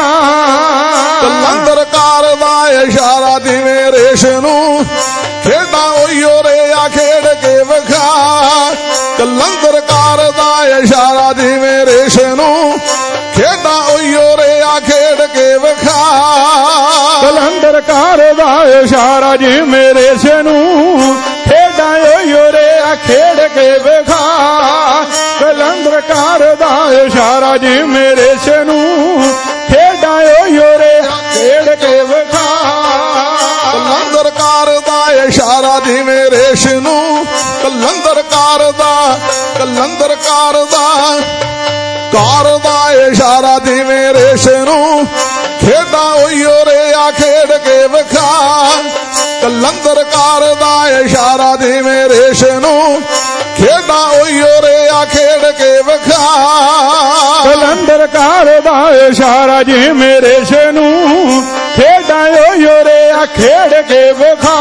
ਕਲੰਦਰ ਕਰਦਾ ਇਸ਼ਾਰਾ ਜਿਵੇਂ ਰੇਸ਼ ਨੂੰ, ਖੇਡਾਂ ਉਈਓ ਰੇ ਆ ਖੇਡ ਕੇ ਵਿਖਾ। ਕਲੰਦਰ ਕਰਦਾ ਇਸ਼ਾਰਾ ਜਿਵੇਂ ਰੇਸ਼ ਨੂੰ, ਖੇਡਾਂ ਉਈਓ ਰੇ ਆ ਖੇਡ ਕੇ ਵਿਖਾ। ਕਲੰਦਰ ਕਰਦਾ ਇਸ਼ਾਰਾ ਜਿਵੇਂ ਰੇਸ਼ ਨੂੰ, ਖੇਡਾਂ ਉਈਓ ਰੇ ਆ ਖੇਡ ਕੇ ਵਿਖਾ। ਕਲੰਦਰ ਕਰਦਾ ਇਸ਼ਾਰਾ ਜਿਵੇਂ ਰੇਸ਼ ਨੂੰ, ਖੇਡਾਂ ਉਈਓ ਰੇ ਆ ਖੇਡ ਕੇ ਵਿਖਾ। ਕਲੰਦਰ ਕਰਦਾ ਇਸ਼ਾਰਾ ਜਿਵੇਂ ਰੇਸ਼ ਨੂੰ, ਕਲੰਦਰ ਕਰਦਾ ਕਲੰਦਰ ਕਰਦਾ ਕਰਦਾ ਇਸ਼ਾਰਾ ਜਿਵੇਂ ਰੇਸ਼ ਨੂੰ, ਖੇਡਾਂ ਉਈਓ ਰੇ ਆ ਖੇਡ ਕੇ ਵਿਖਾ। ਕਲੰਦਰ ਕਰਦਾ ਇਸ਼ਾਰਾ ਜਿਵੇਂ ਰੇਸ਼ ਨੂੰ, ਖੇਡਾਂ ਉਈਓ ਰੇ ਆ ਖੇਡ ਕੇ ਵਿਖਾ। ਕਲੰਦਰ ਕਰਦਾ ਇਸ਼ਾਰਾ ਜਿਵੇਂ ਰੇਸ਼ ਨੂੰ, ਖੇਡਾਂ ਉਈਓ ਰੇ ਆ ਖੇਡ ਕੇ ਵਿਖਾ।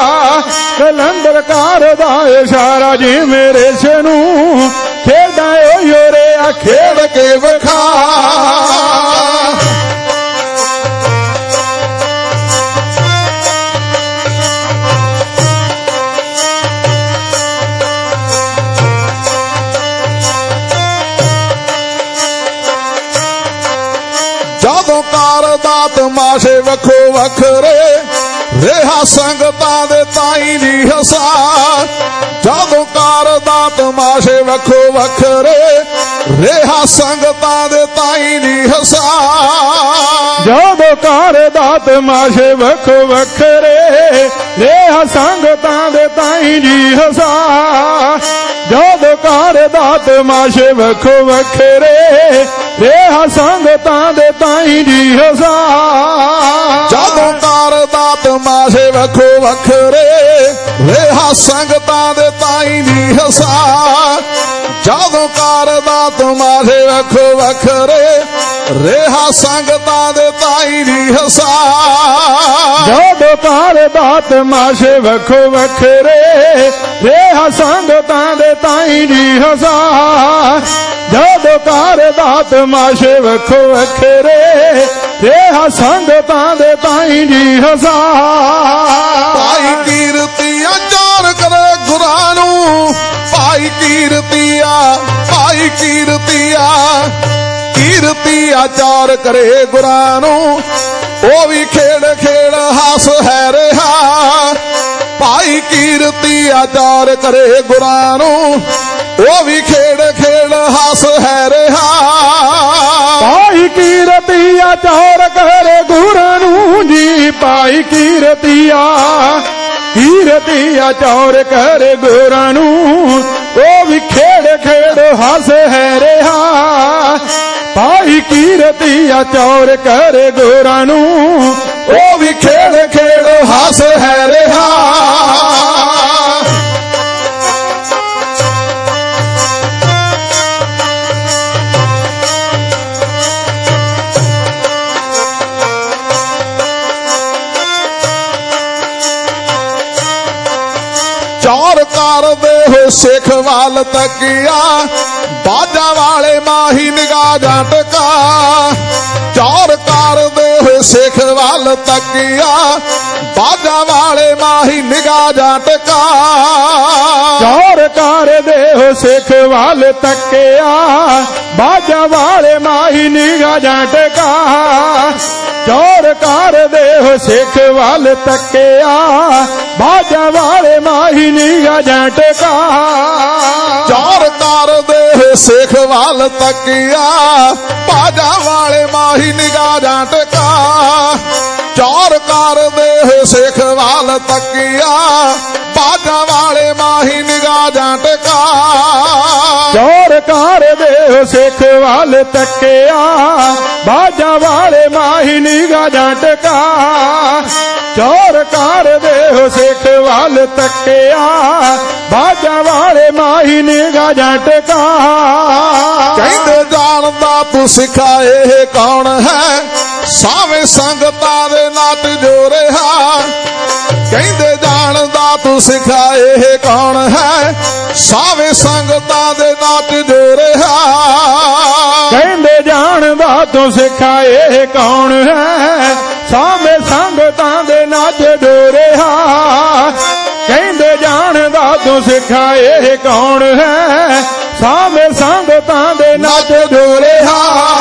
ਕਲੰਦਰ ਕਰਦਾ ਇਸ਼ਾਰਾ ਜਿਵੇਂ ਰੇਸ਼ ਨੂੰ, ਖੇਡਾਂ ਉਈਓ ਰੇ ਆ ਖੇਡ ਕੇ ਵਿਖਾ। ਜਦੋਂ ਕਰਦਾ ਤਮਾਸ਼ੇ ਵੱਖੋ ਵੱਖਰੇ, ਰਿਹਾ ਸੰਗਤਾਂ ਦੇ ਤਾਈ ਦੀ ਹਸਾ। ਜਦੋਂ ਕਰਦਾ ਤਮਾਸ਼ੇ ਵੱਖੋ ਵੱਖਰੇ, ਰਿਹਾ ਸੰਗਤਾਂ ਦੇ ਤਾਈ ਦੀ ਹਸਾ। ਜਦੋਂ ਕਰਦਾ ਤਮਾਸ਼ੇ ਵੱਖੋ ਵੱਖਰੇ, ਰਿਹਾ ਸੰਗਤਾਂ ਦੇ ਤਾਈ ਦੀ ਹਸਾ। ਜਦੋਂ ਕਰਦਾ ਤਮਾਸ਼ੇ ਵੱਖੋ ਵੱਖਰੇ, ਰਿਹਾ ਸੰਗਤਾਂ ਦੇ ਤਾਈ ਦੀ ਹਸਾ। ਜਦੋਂ ਕਰਦਾ ਤਮਾਸ਼ੇ ਵੱਖੋ ਵੱਖਰੇ, ਰਿਹਾ ਸੰਗਤਾਂ ਦੇ ਤਾਈ ਦੀ ਹਸਾ। ਜਦੋਂ ਕਰਦਾ ਤਮਾਸ਼ੇ ਵੱਖੋ ਵੱਖਰੇ, ਰਿਹਾ ਸੰਗਤਾਂ ਦੇ ਤਾਈ ਦੀ ਹਸਾ। ਜਦੋਂ ਕਰਦਾ ਤਮਾਸ਼ੇ ਵੱਖੋ ਵੱਖਰੇ, ਰਿਹਾ ਸੰਗਤਾਂ ਦੇ ਤਾਈ ਦੀ ਹਸਾ। ਜਦੋਂ ਕਰਦਾ ਤਮਾਸ਼ੇ ਵੱਖੋ ਵੱਖਰੇ, ਰਿਹਾ ਸੰਗਤਾਂ ਦੇ ਤਾਈ ਦੀ ਹਸਾ। ਭਾਈ ਕੀਰਤੀਆ ਚਾਰ ਕਰੇ ਗੁਰਾਂ ਨੂੰ, ਭਾਈ ਕੀਰਤੀਆ ਭਾਈ ਕੀਰਤੀਆ ਕੀਰਤੀਆ ਚਾਰ ਕਰੇ ਗੁਰਾਂ ਨੂੰ, ਉਹ ਵੀ ਖੇਡ ਖੇਡ ਹੱਸ ਹੈ ਰਿਹਾ। ਭਾਈ ਕੀਰਤੀਆ ਚਾਰ ਕਰੇ ਗੁਰਾਂ ਨੂੰ, ਉਹ ਵੀ ਖੇਡ ਖੇਡ ਹੱਸ ਹੈ ਰਿਹਾ। ਭਾਈ ਕੀਰਤੀਆ ਚਾਰ ਕਰੇ ਗੁਰਾਂ ਨੂੰ ਜੀ, ਭਾਈ ਕੀਰਤੀਆ ਕੀਰਤੀਆ ਚਾਰ ਕਰੇ ਗੁਰਾਂ ਨੂੰ, ਉਹ ਵੀ ਖੇਡ ਖੇਡ ਹੱਸ ਹੈ ਰਿਹਾ। ਭਾਈ ਕੀਰਤੀਆ ਚਾਰ ਕਰੇ ਗੁਰਾਂ ਨੂੰ, ਉਹ ਵੀ ਖੇਡ ਖੇਡ ਹੱਸ ਹੈ ਰਿਹਾ। ਚਾਰ ਕਰਦੇ ਹੋ ਸਿੱਖ ਵੱਲ ਤੱਕਿਆ, ਬਾਜਾਂ ਵਾਲੇ ਮਾਹੀ ਨਿਗਾਹ ਜਾਂ ਟਕਾ। ਚਾਰ ਕਰਦੇ ਹੋ ਸਿੱਖ ਵੱਲ ਤੱਕਿਆ, ਬਾਜਾਂ ਬਾਜਾਂ ਵਾਲੇ ਮਾਹੀ ਨਿਗਾਹ ਜਾਂ ਟਿਕਾ। ਚੌਰ ਕਰ ਦੇਹੁ ਸਿੱਖ ਵੱਲ ਤੱਕਿਆ, ਬਾਜਾਂ ਵਾਲੇ ਮਾਹੀ ਨਿਗਾਹ ਜਾਂ ਟਿਕਾ। ਚੌਰ ਕਰ ਦੇਹੁ ਸਿੱਖ ਵੱਲ ਤੱਕਿਆ, ਬਾਜਾਂ ਵਾਲੇ ਮਾਹੀ ਨਿਗਾਹ ਜਾਂ ਟਿਕਾ। ਚੌਰ ਕਰ ਦੇਹੁ ਸਿੱਖ ਵੱਲ ਤੱਕਿਆ, ਬਾਜਾਂ ਵਾਲੇ ਮਾਹੀ ਨਿਗਾਹ ਜਾਂ ਟਿਕਾ। ਚੌਰ ਕਰ ਦੇਹੁ ਸਿੱਖ ਵੱਲ ਤੱਕਿਆ, ਬਾਜਾਂ ਵਾਲੇ ਮਾਹੀ ਨਿਗਾਹ ਜਾਂ ਟਿਕਾ। ਚੌਰ ਕਰ ਦੇਹੁ ਸਿੱਖ ਵੱਲ ਤੱਕਿਆ, ਬਾਜਾਂ ਵਾਲੇ ਮਾਹੀ ਨਿਗਾਹ ਜਾਂ ਟਿਕਾ। ਚੌਰ ਕਰ ਦੇਹੁ ਸਿੱਖ ਵੱਲ ਤੱਕਿਆ, ਬਾਜਾਂ ਵਾਲੇ ਮਾਹੀ ਨਿਗਾਹ ਜਾਂ ਟਿਕਾ। ਕਹਿੰਦੇ ਜਾਣਦਾ ਤੂੰ ਸਿੱਖਾ ਇਹ ਕੌਣ ਹੈ, ਸਾਵੇਂ ਸੰਗਤਾਂ ਦੇ ਨੱਚ ਜੋ ਰਿਹਾ। ਕਹਿੰਦੇ ਜਾਣਦਾ ਤੂੰ ਸਿੱਖਾ ਇਹ ਕੌਣ ਹੈ, ਸਾਵੇਂ ਸੰਗਤਾਂ ਦੇ ਨੱਚ ਜੋ ਰਿਹਾ। ਕਹਿੰਦੇ ਜਾਣਦਾ ਤੂੰ ਸਿੱਖਾ ਇਹ ਕੌਣ ਹੈ, ਸਾਵੇਂ ਸੰਗਤਾਂ ਦੇ ਨੱਚ ਜੋ ਰਿਹਾ। ਕਹਿੰਦੇ ਜਾਣਦਾ ਤੂੰ ਸਿੱਖਾ ਇਹ ਕੌਣ ਹੈ, ਸਾਵੇਂ ਸੰਗਤਾਂ ਦੇ ਨੱਚ ਜੋ ਰਿਹਾ।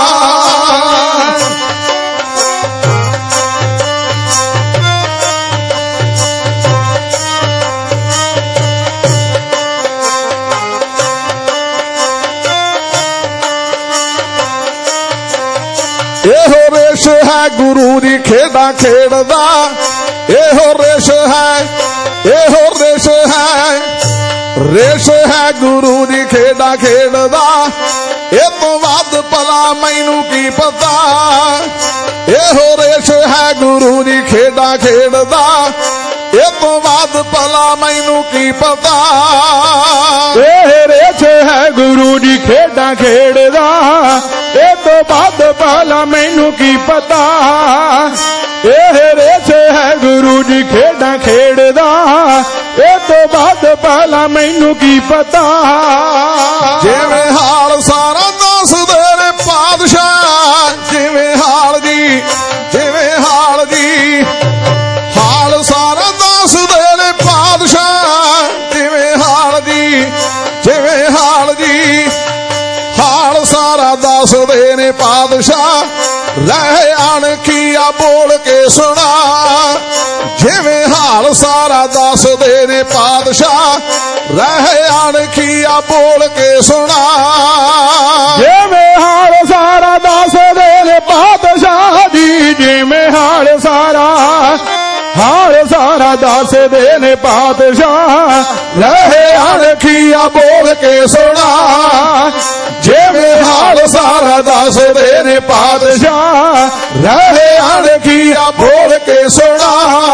ਇਹੋ ਰੇਸ਼ ਹੈ ਗੁਰੂ ਦੀ ਖੇਡਾਂ ਖੇਡਦਾ, ਇਹੋ ਰੇਸ਼ ਹੈ, ਇਹੋ ਰੇਸ਼ ਹੈ, ਰੇਸ਼ ਹੈ ਗੁਰੂ ਦੀ ਖੇਡਾਂ ਖੇਡਦਾ। ਇਹ ਤੋਂ ਵੱਧ ਭਲਾ ਮੈਨੂੰ ਕੀ ਪਤਾ, ਇਹੋ ਰੇਸ਼ ਹੈ ਗੁਰੂ ਦੀ ਖੇਡਾਂ ਖੇਡਦਾ। ਇਹ ਤੋਂ ਵੱਧ ਭਲਾ ਮੈਨੂੰ ਕੀ ਪਤਾ। ਇਹ ਰੇਸ਼ ਹੈ ਗੁਰੂ ਦੀ ਖੇਡਾਂ ਖੇਡਦਾ, ਇਹ ਤੋਂ ਵੱਧ ਭਲਾ ਮੈਨੂੰ ਕੀ ਪਤਾ। ਇਹ ਰੇਸ਼ ਹੈ ਗੁਰੂ ਦੀ ਖੇਡਾਂ ਖੇਡਦਾ, ਇਹ ਤੋਂ ਵੱਧ ਭਲਾ ਮੈਨੂੰ ਕੀ ਪਤਾ। ਜਿਵੇਂ ਹਾਲ ਸਾਰਾ ਦੱਸਦੇ ਨੇ ਪਾਤਸ਼ਾਹ, ਜਿਵੇਂ ਹਾਲ ਜੀ, ਜਿਵੇਂ ਹਾਲ ਜੀ, ਹਾਲ ਸਾਰਾ ਦੱਸਦੇ ਨੇ ਪਾਤਸ਼ਾਹ। ਜਿਵੇਂ ਹਾਲ ਜੀ, ਜਿਵੇਂ ਹਾਲ ਜੀ, ਹਾਲ ਸਾਰਾ ਦੱਸਦੇ ਨੇ ਪਾਤਸ਼ਾਹ। ਰਹਿ ਅਣਖੀਆ ਬੋਲ ਕੇ ਸੁਣਾ, ਜਿਵੇਂ ਹਾਲ ਸਾਰਾ ਦੱਸਦੇ ਨੇ ਪਾਤਸ਼ਾਹ। ਰਹਿ ਅਣਖੀਆ ਬੋਲ ਕੇ ਸੁਣਾ, ਜਿਵੇਂ ਹਾਲ ਸਾਰਾ ਦੱਸਦੇ ਨੇ ਪਾਤਸ਼ਾਹ ਜੀ। ਜਿਵੇਂ ਹਾਲ ਸਾਰਾ, ਹਾਲ ਸਾਰਾ ਦੱਸਦੇ ਨੇ ਪਾਤਸ਼ਾਹ। ਰਹਿ ਅਣਖੀਆ ਬੋਲ ਕੇ ਸੁਣਾ, ਜਿਵੇਂ ਹਾਲ ਸਾਰਾ ਦੱਸਦੇ ਨੇ ਪਾਤਸ਼ਾਹ। ਰਹਿ ਅਣਖੀਆ ਬੋਲ ਕੇ ਸੁਣਾ।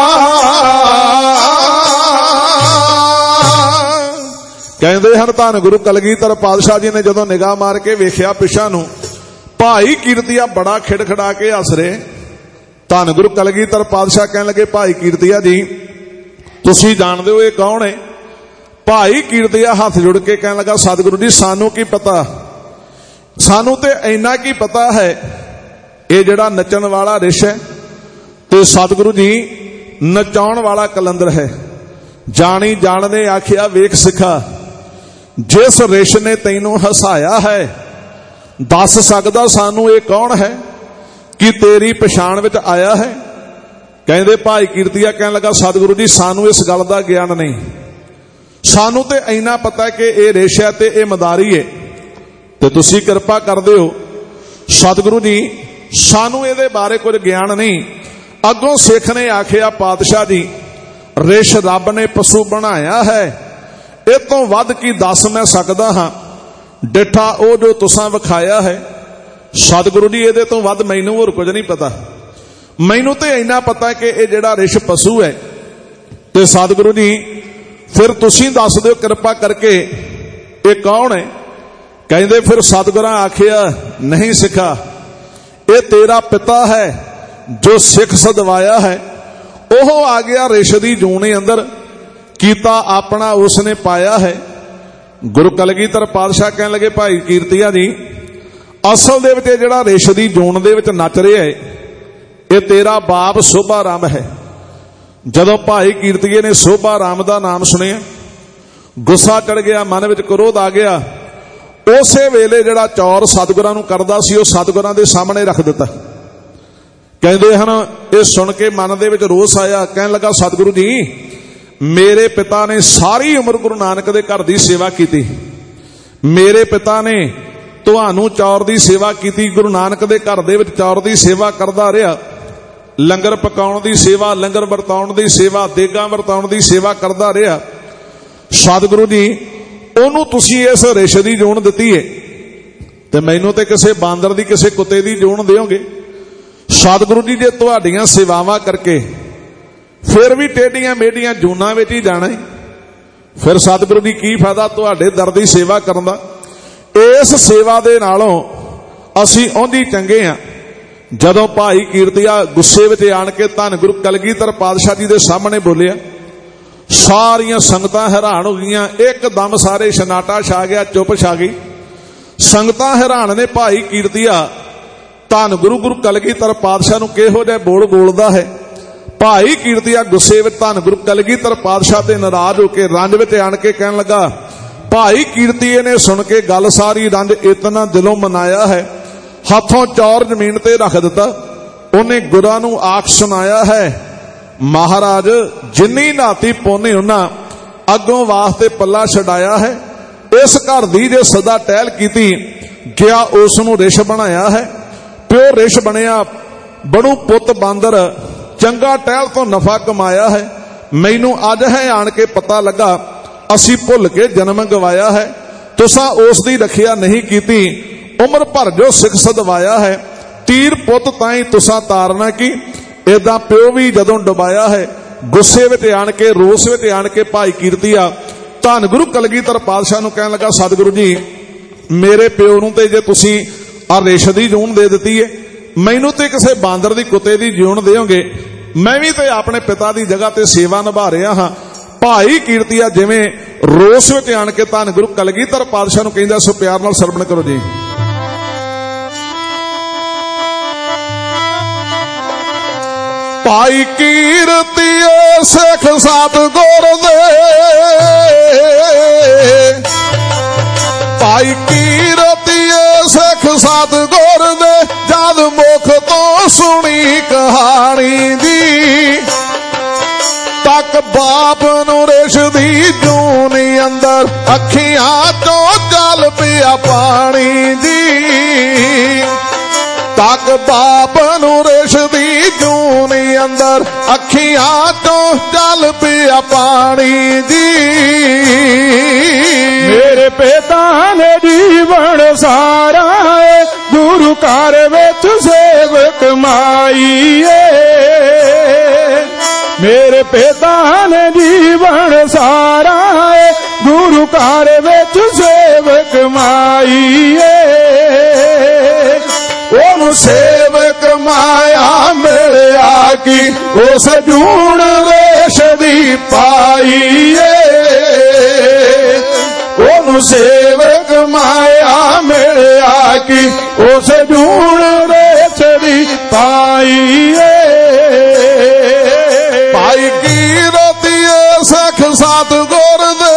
ਕਹਿੰਦੇ ਹਨ ਧੰਨ ਗੁਰੂ ਕਲਗੀਧਰ ਪਾਤਸ਼ਾਹ ਜੀ ਨੇ ਜਦੋਂ ਨਿਗਾਹ ਮਾਰ ਕੇ ਵੇਖਿਆ ਪਿਛਾਂ ਨੂੰ, ਭਾਈ ਕੀਰਤੀਆ ਬੜਾ ਖਿੜਖੜਾ ਕੇ ਹੱਸ ਰਹੇ। ਧੰਨ ਗੁਰੂ ਕਲਗੀਧਰ ਪਾਤਸ਼ਾਹ ਕਹਿਣ ਲੱਗੇ, ਭਾਈ ਕੀਰਤੀਆ ਜੀ ਤੁਸੀਂ ਜਾਣਦੇ ਹੋ ਇਹ ਕੌਣ ਹੈ? ਭਾਈ ਕੀਰਤੀਆ ਹੱਥ ਜੁੜ ਕੇ ਕਹਿਣ ਲੱਗਾ, ਸਤਿਗੁਰੂ ਜੀ ਸਾਨੂੰ ਕੀ ਪਤਾ, ਸਾਨੂੰ ਤੇ ਇੰਨਾ ਕੀ ਪਤਾ ਹੈ ਇਹ ਜਿਹੜਾ ਨੱਚਣ ਵਾਲਾ ਰਿਸ਼ ਹੈ ਤੇ ਸਤਿਗੁਰੂ ਜੀ ਨਚਾਉਣ ਵਾਲਾ ਕਲੰਦਰ ਹੈ। ਜਾਣੀ ਜਾਣ ਨੇ ਆਖਿਆ ਵੇਖ ਸਿੱਖਾ, ਜਿਸ ਰਿਸ਼ ਨੇ ਤੈਨੂੰ ਹਸਾਇਆ ਹੈ ਦੱਸ ਸਕਦਾ ਸਾਨੂੰ ਇਹ ਕੌਣ ਹੈ, ਕਿ ਤੇਰੀ ਪਛਾਣ ਵਿੱਚ ਆਇਆ ਹੈ? ਕਹਿੰਦੇ ਭਾਈ ਕੀਰਤੀਆ ਕਹਿਣ ਲੱਗਾ, ਸਤਿਗੁਰੂ ਜੀ ਸਾਨੂੰ ਇਸ ਗੱਲ ਦਾ ਗਿਆਨ ਨਹੀਂ, ਸਾਨੂੰ ਤੇ ਇੰਨਾ ਪਤਾ ਕਿ ਇਹ ਰਿਸ਼ ਹੈ ਤੇ ਇਹ ਮਦਾਰੀ ਹੈ, ਤੇ ਤੁਸੀਂ ਕਿਰਪਾ ਕਰਦੇ ਹੋ ਸਤਿਗੁਰੂ ਜੀ ਸਾਨੂੰ ਇਹਦੇ ਬਾਰੇ ਕੁਝ ਗਿਆਨ ਨਹੀਂ। ਅੱਗੋਂ ਸਿੱਖ ਨੇ ਆਖਿਆ, ਪਾਤਸ਼ਾਹ ਜੀ ਰਿਸ਼ ਰੱਬ ਨੇ ਪਸ਼ੂ ਬਣਾਇਆ ਹੈ, ਇਹ ਤੋਂ ਵੱਧ ਕੀ ਦੱਸ ਮੈਂ ਸਕਦਾ ਹਾਂ। ਡਿੱਠਾ ਉਹ ਜੋ ਤੁਸਾਂ ਵਿਖਾਇਆ ਹੈ ਸਤਿਗੁਰੂ ਜੀ, ਇਹਦੇ ਤੋਂ ਵੱਧ ਮੈਨੂੰ ਹੋਰ ਕੁਝ ਨਹੀਂ ਪਤਾ। ਮੈਨੂੰ ਤੇ ਇੰਨਾ ਪਤਾ ਕਿ ਇਹ ਜਿਹੜਾ ਰਿਸ਼ ਪਸ਼ੂ ਹੈ, ਤੇ ਸਤਿਗੁਰੂ ਜੀ ਫਿਰ ਤੁਸੀਂ ਦੱਸ ਦਿਓ ਕਿਰਪਾ ਕਰਕੇ ਇਹ ਕੌਣ ਹੈ? ਕਹਿੰਦੇ ਫਿਰ ਸਤਿਗੁਰਾਂ ਆਖਿਆ, ਨਹੀਂ ਸਿੱਖਾ ਇਹ ਤੇਰਾ ਪਿਤਾ ਹੈ ਜੋ ਸਿੱਖ ਸਦਵਾਇਆ ਹੈ। ਉਹ ਆ ਗਿਆ ਰਿਸ਼ ਦੀ ਜੂਨੇ ਅੰਦਰ, ਕੀਤਾ ਆਪਣਾ ਉਸਨੇ ਪਾਇਆ ਹੈ। ਗੁਰੂ ਕਲਗੀਧਰ ਪਾਤਸ਼ਾਹ ਕਹਿਣ ਲੱਗੇ, ਭਾਈ ਕੀਰਤੀਆ ਜੀ ਅਸਲ ਦੇ ਵਿੱਚ ਜਿਹੜਾ ਰਿਸ਼ ਦੀ ਜੂਨ ਦੇ ਵਿੱਚ ਨੱਚ ਰਿਹਾ ਹੈ ਇਹ ਤੇਰਾ ਬਾਪ ਸੋਭਾ ਰਾਮ ਹੈ। ਜਦੋਂ ਭਾਈ ਕੀਰਤੀਏ ਨੇ ਸੋਭਾ ਰਾਮ ਦਾ ਨਾਮ ਸੁਣਿਆ, ਗੁੱਸਾ ਚੜ ਗਿਆ, ਮਨ ਵਿੱਚ ਕ੍ਰੋਧ ਆ ਗਿਆ। ਉਸੇ ਵੇਲੇ ਜਿਹੜਾ ਚੌਰ ਸਤਿਗੁਰਾਂ ਨੂੰ ਕਰਦਾ ਸੀ ਉਹ ਸਤਿਗੁਰਾਂ ਦੇ ਸਾਹਮਣੇ ਰੱਖ ਦਿੱਤਾ। ਕਹਿੰਦੇ ਹਨ ਇਹ ਸੁਣ ਕੇ ਮਨ ਦੇ ਵਿੱਚ ਰੋਸ ਆਇਆ। ਕਹਿਣ ਲੱਗਾ, ਸਤਿਗੁਰੂ ਜੀ, ਮੇਰੇ ਪਿਤਾ ਨੇ ਸਾਰੀ ਉਮਰ ਗੁਰੂ ਨਾਨਕ ਦੇ ਘਰ ਦੀ ਸੇਵਾ ਕੀਤੀ, ਮੇਰੇ ਪਿਤਾ ਨੇ ਤੁਹਾਨੂੰ ਚੌਰ ਦੀ ਸੇਵਾ ਕੀਤੀ, ਗੁਰੂ ਨਾਨਕ ਦੇ ਘਰ ਦੇ ਵਿੱਚ ਚੌਰ ਦੀ ਸੇਵਾ ਕਰਦਾ ਰਿਹਾ, ਲੰਗਰ ਪਕਾਉਣ ਦੀ ਸੇਵਾ, ਲੰਗਰ ਵਰਤਾਉਣ ਦੀ ਸੇਵਾ, ਦੇਗਾਂ ਵਰਤਾਉਣ ਦੀ ਸੇਵਾ ਕਰਦਾ ਰਿਹਾ। ਸਤਿਗੁਰੂ ਜੀ, ਉਹਨੂੰ ਤੁਸੀਂ ਇਸ ਰਿਸ਼ ਦੀ ਜੂਣ ਦਿੱਤੀ ਏ ਤੇ ਮੈਨੂੰ ਤੇ ਕਿਸੇ ਬਾਂਦਰ ਦੀ, ਕਿਸੇ ਕੁੱਤੇ ਦੀ ਜੂਣ ਦਿਓਗੇ। ਸਤਿਗੁਰੂ ਜੀ, ਜੇ ਤੁਹਾਡੀਆਂ ਸੇਵਾਵਾਂ ਕਰਕੇ ਫਿਰ ਵੀ ਟੇਢੀਆਂ ਮੇਢੀਆਂ ਜੂਨਾਂ ਵਿੱਚ ਹੀ ਜਾਣਾ, ਫਿਰ ਸਤਿਗੁਰੂ ਜੀ ਕੀ ਫਾਇਦਾ ਤੁਹਾਡੇ ਦਰ ਦੀ ਸੇਵਾ ਕਰਨ ਦਾ। ਇਸ ਸੇਵਾ ਦੇ ਨਾਲੋਂ ਅਸੀਂ ਉਹਦੀ ਚੰਗੇ ਆ। ਜਦੋਂ ਭਾਈ ਕੀਰਤੀਆ ਗੁੱਸੇ ਵਿੱਚ ਆਣ ਕੇ ਧੰਨ ਗੁਰੂ ਕਲਗੀਧਰ ਪਾਤਸ਼ਾਹ ਜੀ ਦੇ ਸਾਹਮਣੇ ਬੋਲਿਆ, ਸਾਰੀਆਂ ਸੰਗਤਾਂ ਹੈਰਾਨ ਹੋ ਗਈਆਂ। ਇੱਕਦਮ ਸਾਰੇ ਸਨਾਟਾ ਛਾ ਗਿਆ, ਚੁੱਪ ਛਾ ਗਈ। ਸੰਗਤਾਂ ਹੈਰਾਨ ਨੇ, ਭਾਈ ਕੀਰਤੀਆ ਧੰਨ ਗੁਰੂ ਗੁਰੂ ਕਲਗੀਧਰ ਪਾਤਸ਼ਾਹ ਨੂੰ ਕਿਹੋ ਜਿਹਾ ਬੋਲ ਬੋਲਦਾ ਹੈ। ਭਾਈ ਕੀਰਤੀਆ ਗੁੱਸੇ ਵਿੱਚ ਧੰਨ ਗੁਰੂ ਕਲਗੀਧਰ ਪਾਤਸ਼ਾਹ ਤੇ ਨਾਰਾਜ਼ ਹੋ ਕੇ ਰੰਜ ਵਿੱਚ ਆਣ ਕੇ ਕਹਿਣ ਲੱਗਾ, ਭਾਈ ਕੀਰਤੀਏ ਨੇ ਸੁਣ ਕੇ ਗੱਲ ਸਾਰੀ ਰੰਜ ਇਤਨਾ ਦਿਲੋਂ ਮਨਾਇਆ ਹੈ, ਹੱਥੋਂ ਚੌਰ ਜ਼ਮੀਨ ਤੇ ਰੱਖ ਦਿੱਤਾ। ਉਹਨੇ ਗੁਰਾਂ ਨੂੰ ਆਖ ਸੁਣਾਇਆ ਹੈ, ਮਹਾਰਾਜ ਜਿੰਨੀ ਨਾਤੀ ਪੋਨੇ ਉਹਨਾਂ ਅੱਗੋਂ ਵਾਸਤੇ ਪੱਲਾ ਛਡਾਇਆ ਹੈ। ਇਸ ਘਰ ਦੀ ਜੇ ਸਦਾ ਟਹਿਲ ਕੀਤੀ ਗਿਆ, ਉਸ ਨੂੰ ਰਿਸ਼ ਬਣਾਇਆ ਹੈ। ਪਿਓ ਰਿਸ਼ ਬਣਿਆ, ਬਣੂ ਪੁੱਤ ਬਾਂਦਰ, ਚੰਗਾ ਟਹਿਲ ਤੋਂ ਨਫਾ ਕਮਾਇਆ ਹੈ। ਮੈਨੂੰ ਅੱਜ ਹੈ ਆਣ ਕੇ ਪਤਾ ਲੱਗਾ, ਅਸੀਂ ਭੁੱਲ ਕੇ ਜਨਮ ਗਵਾਇਆ ਹੈ। ਤੁਸਾਂ ਉਸ ਦੀ ਰੱਖਿਆ ਨਹੀਂ ਕੀਤੀ, ਉਮਰ ਭਰ ਜੋ ਸਿੱਖ ਸਦਵਾਇਆ ਹੈ। ਤੀਰ ਪੁੱਤ ਤਾਈਂ ਤੁਸਾਂ ਤਾਰਨਾ ਕੀ, ਏਦਾਂ ਪਿਓ ਵੀ ਜਦੋਂ ਡੁਬਾਇਆ ਹੈ। ਗੁੱਸੇ ਵਿੱਚ ਆਣ ਕੇ, ਰੋਸ ਵਿੱਚ ਆਣ ਕੇ ਭਾਈ ਕੀਰਤੀਆ ਧੰਨ ਗੁਰੂ ਕਲਗੀਧਰ ਪਾਤਸ਼ਾਹ ਨੂੰ ਕਹਿਣ ਲੱਗਾ, ਸਤਿਗੁਰੂ ਜੀ, ਮੇਰੇ ਪਿਓ ਨੂੰ ਤੇ ਜੇ ਤੁਸੀਂ ਆ ਰਿਸ਼ ਦੀ ਜੂਣ ਦੇ ਦਿੱਤੀ ਹੈ, ਮੈਨੂੰ ਤੇ ਕਿਸੇ ਬਾਂਦਰ ਦੀ, ਕੁੱਤੇ ਦੀ ਜੂਣ ਦਿਓਗੇ। ਮੈਂ ਵੀ ਤੇ ਆਪਣੇ ਪਿਤਾ ਦੀ ਜਗ੍ਹਾ ਤੇ ਸੇਵਾ ਨਿਭਾ ਰਿਹਾ ਹਾਂ। ਭਾਈ ਕੀਰਤੀਆ ਜਿਵੇਂ ਰੋਸ ਵਿੱਚ ਆਣ ਕੇ ਧੰਨ ਗੁਰੂ ਕਲਗੀਧਰ ਪਾਤਸ਼ਾਹ ਨੂੰ ਕਹਿੰਦਾ, ਸੋ ਪਿਆਰ ਨਾਲ ਸਰਵਣ ਕਰੋ ਜੀ। ਭਾਈ ਕੀਰਤੀਏ ਸਿੱਖ ਸਤਿਗੁਰ ਦੇ, ਭਾਈ ਕੀਰਤੀਏ ਸਿੱਖ ਸਤਿਗੁਰ ਦੇ, ਜਦ ਮੁਖ ਤੋਂ ਸੁਣੀ ਕਹਾਣੀ ਦੀ, ਤੱਕ ਬਾਪ ਨੂੰ ਰਿਸ਼ ਦੀ ਜੂਨੀ ਅੰਦਰ ਅੱਖੀਆਂ ਚੋਂ ਚੱਲ ਪਿਆ ਪਾਣੀ ਦੀ। ਤੱਕ ਬਾਪ ਨੂੰ ਰਿਸ਼ ਦੀ ਜੂਨੀ ਅੰਦਰ ਅੱਖੀਆਂ ਚੋਂ ਚੱਲ ਪਿਆ ਪਾਣੀ ਦੀ। ਮੇਰੇ ਪਿਤਾ ਨੇ ਜੀਵਨ ਸਾਰਾ ਏ, ਗੁਰੂ ਘਰ ਵਿੱਚ ਸੇਵਕ ਮਾਈਏ। ਮੇਰੇ ਪਿਤਾ ਨੇ ਜੀਵਨ ਸਾਰਾ ਏ, ਗੁਰੂ ਘਰ ਵਿੱਚ ਸੇਵਕ ਮਾਈਏ। ਉਹਨੂੰ ਸੇਵਕ ਮਾਇਆ ਮਿਲਿਆ ਕੀ, ਉਸ ਜੂਣ ਰੇਸ਼ ਦੀ ਪਾਈਏ। ਉਹਨੂੰ ਸੇਵਕ ਮਾਇਆ ਮਿਲਿਆ ਕੀ, ਉਸ ਜੂਣ ਰੇਸ਼ ਦੀ ਪਾਈਏ। ਭਾਈ ਕੀਰਤੀਏ ਸਿੱਖ ਸਤਿਗੁਰ ਦੇ,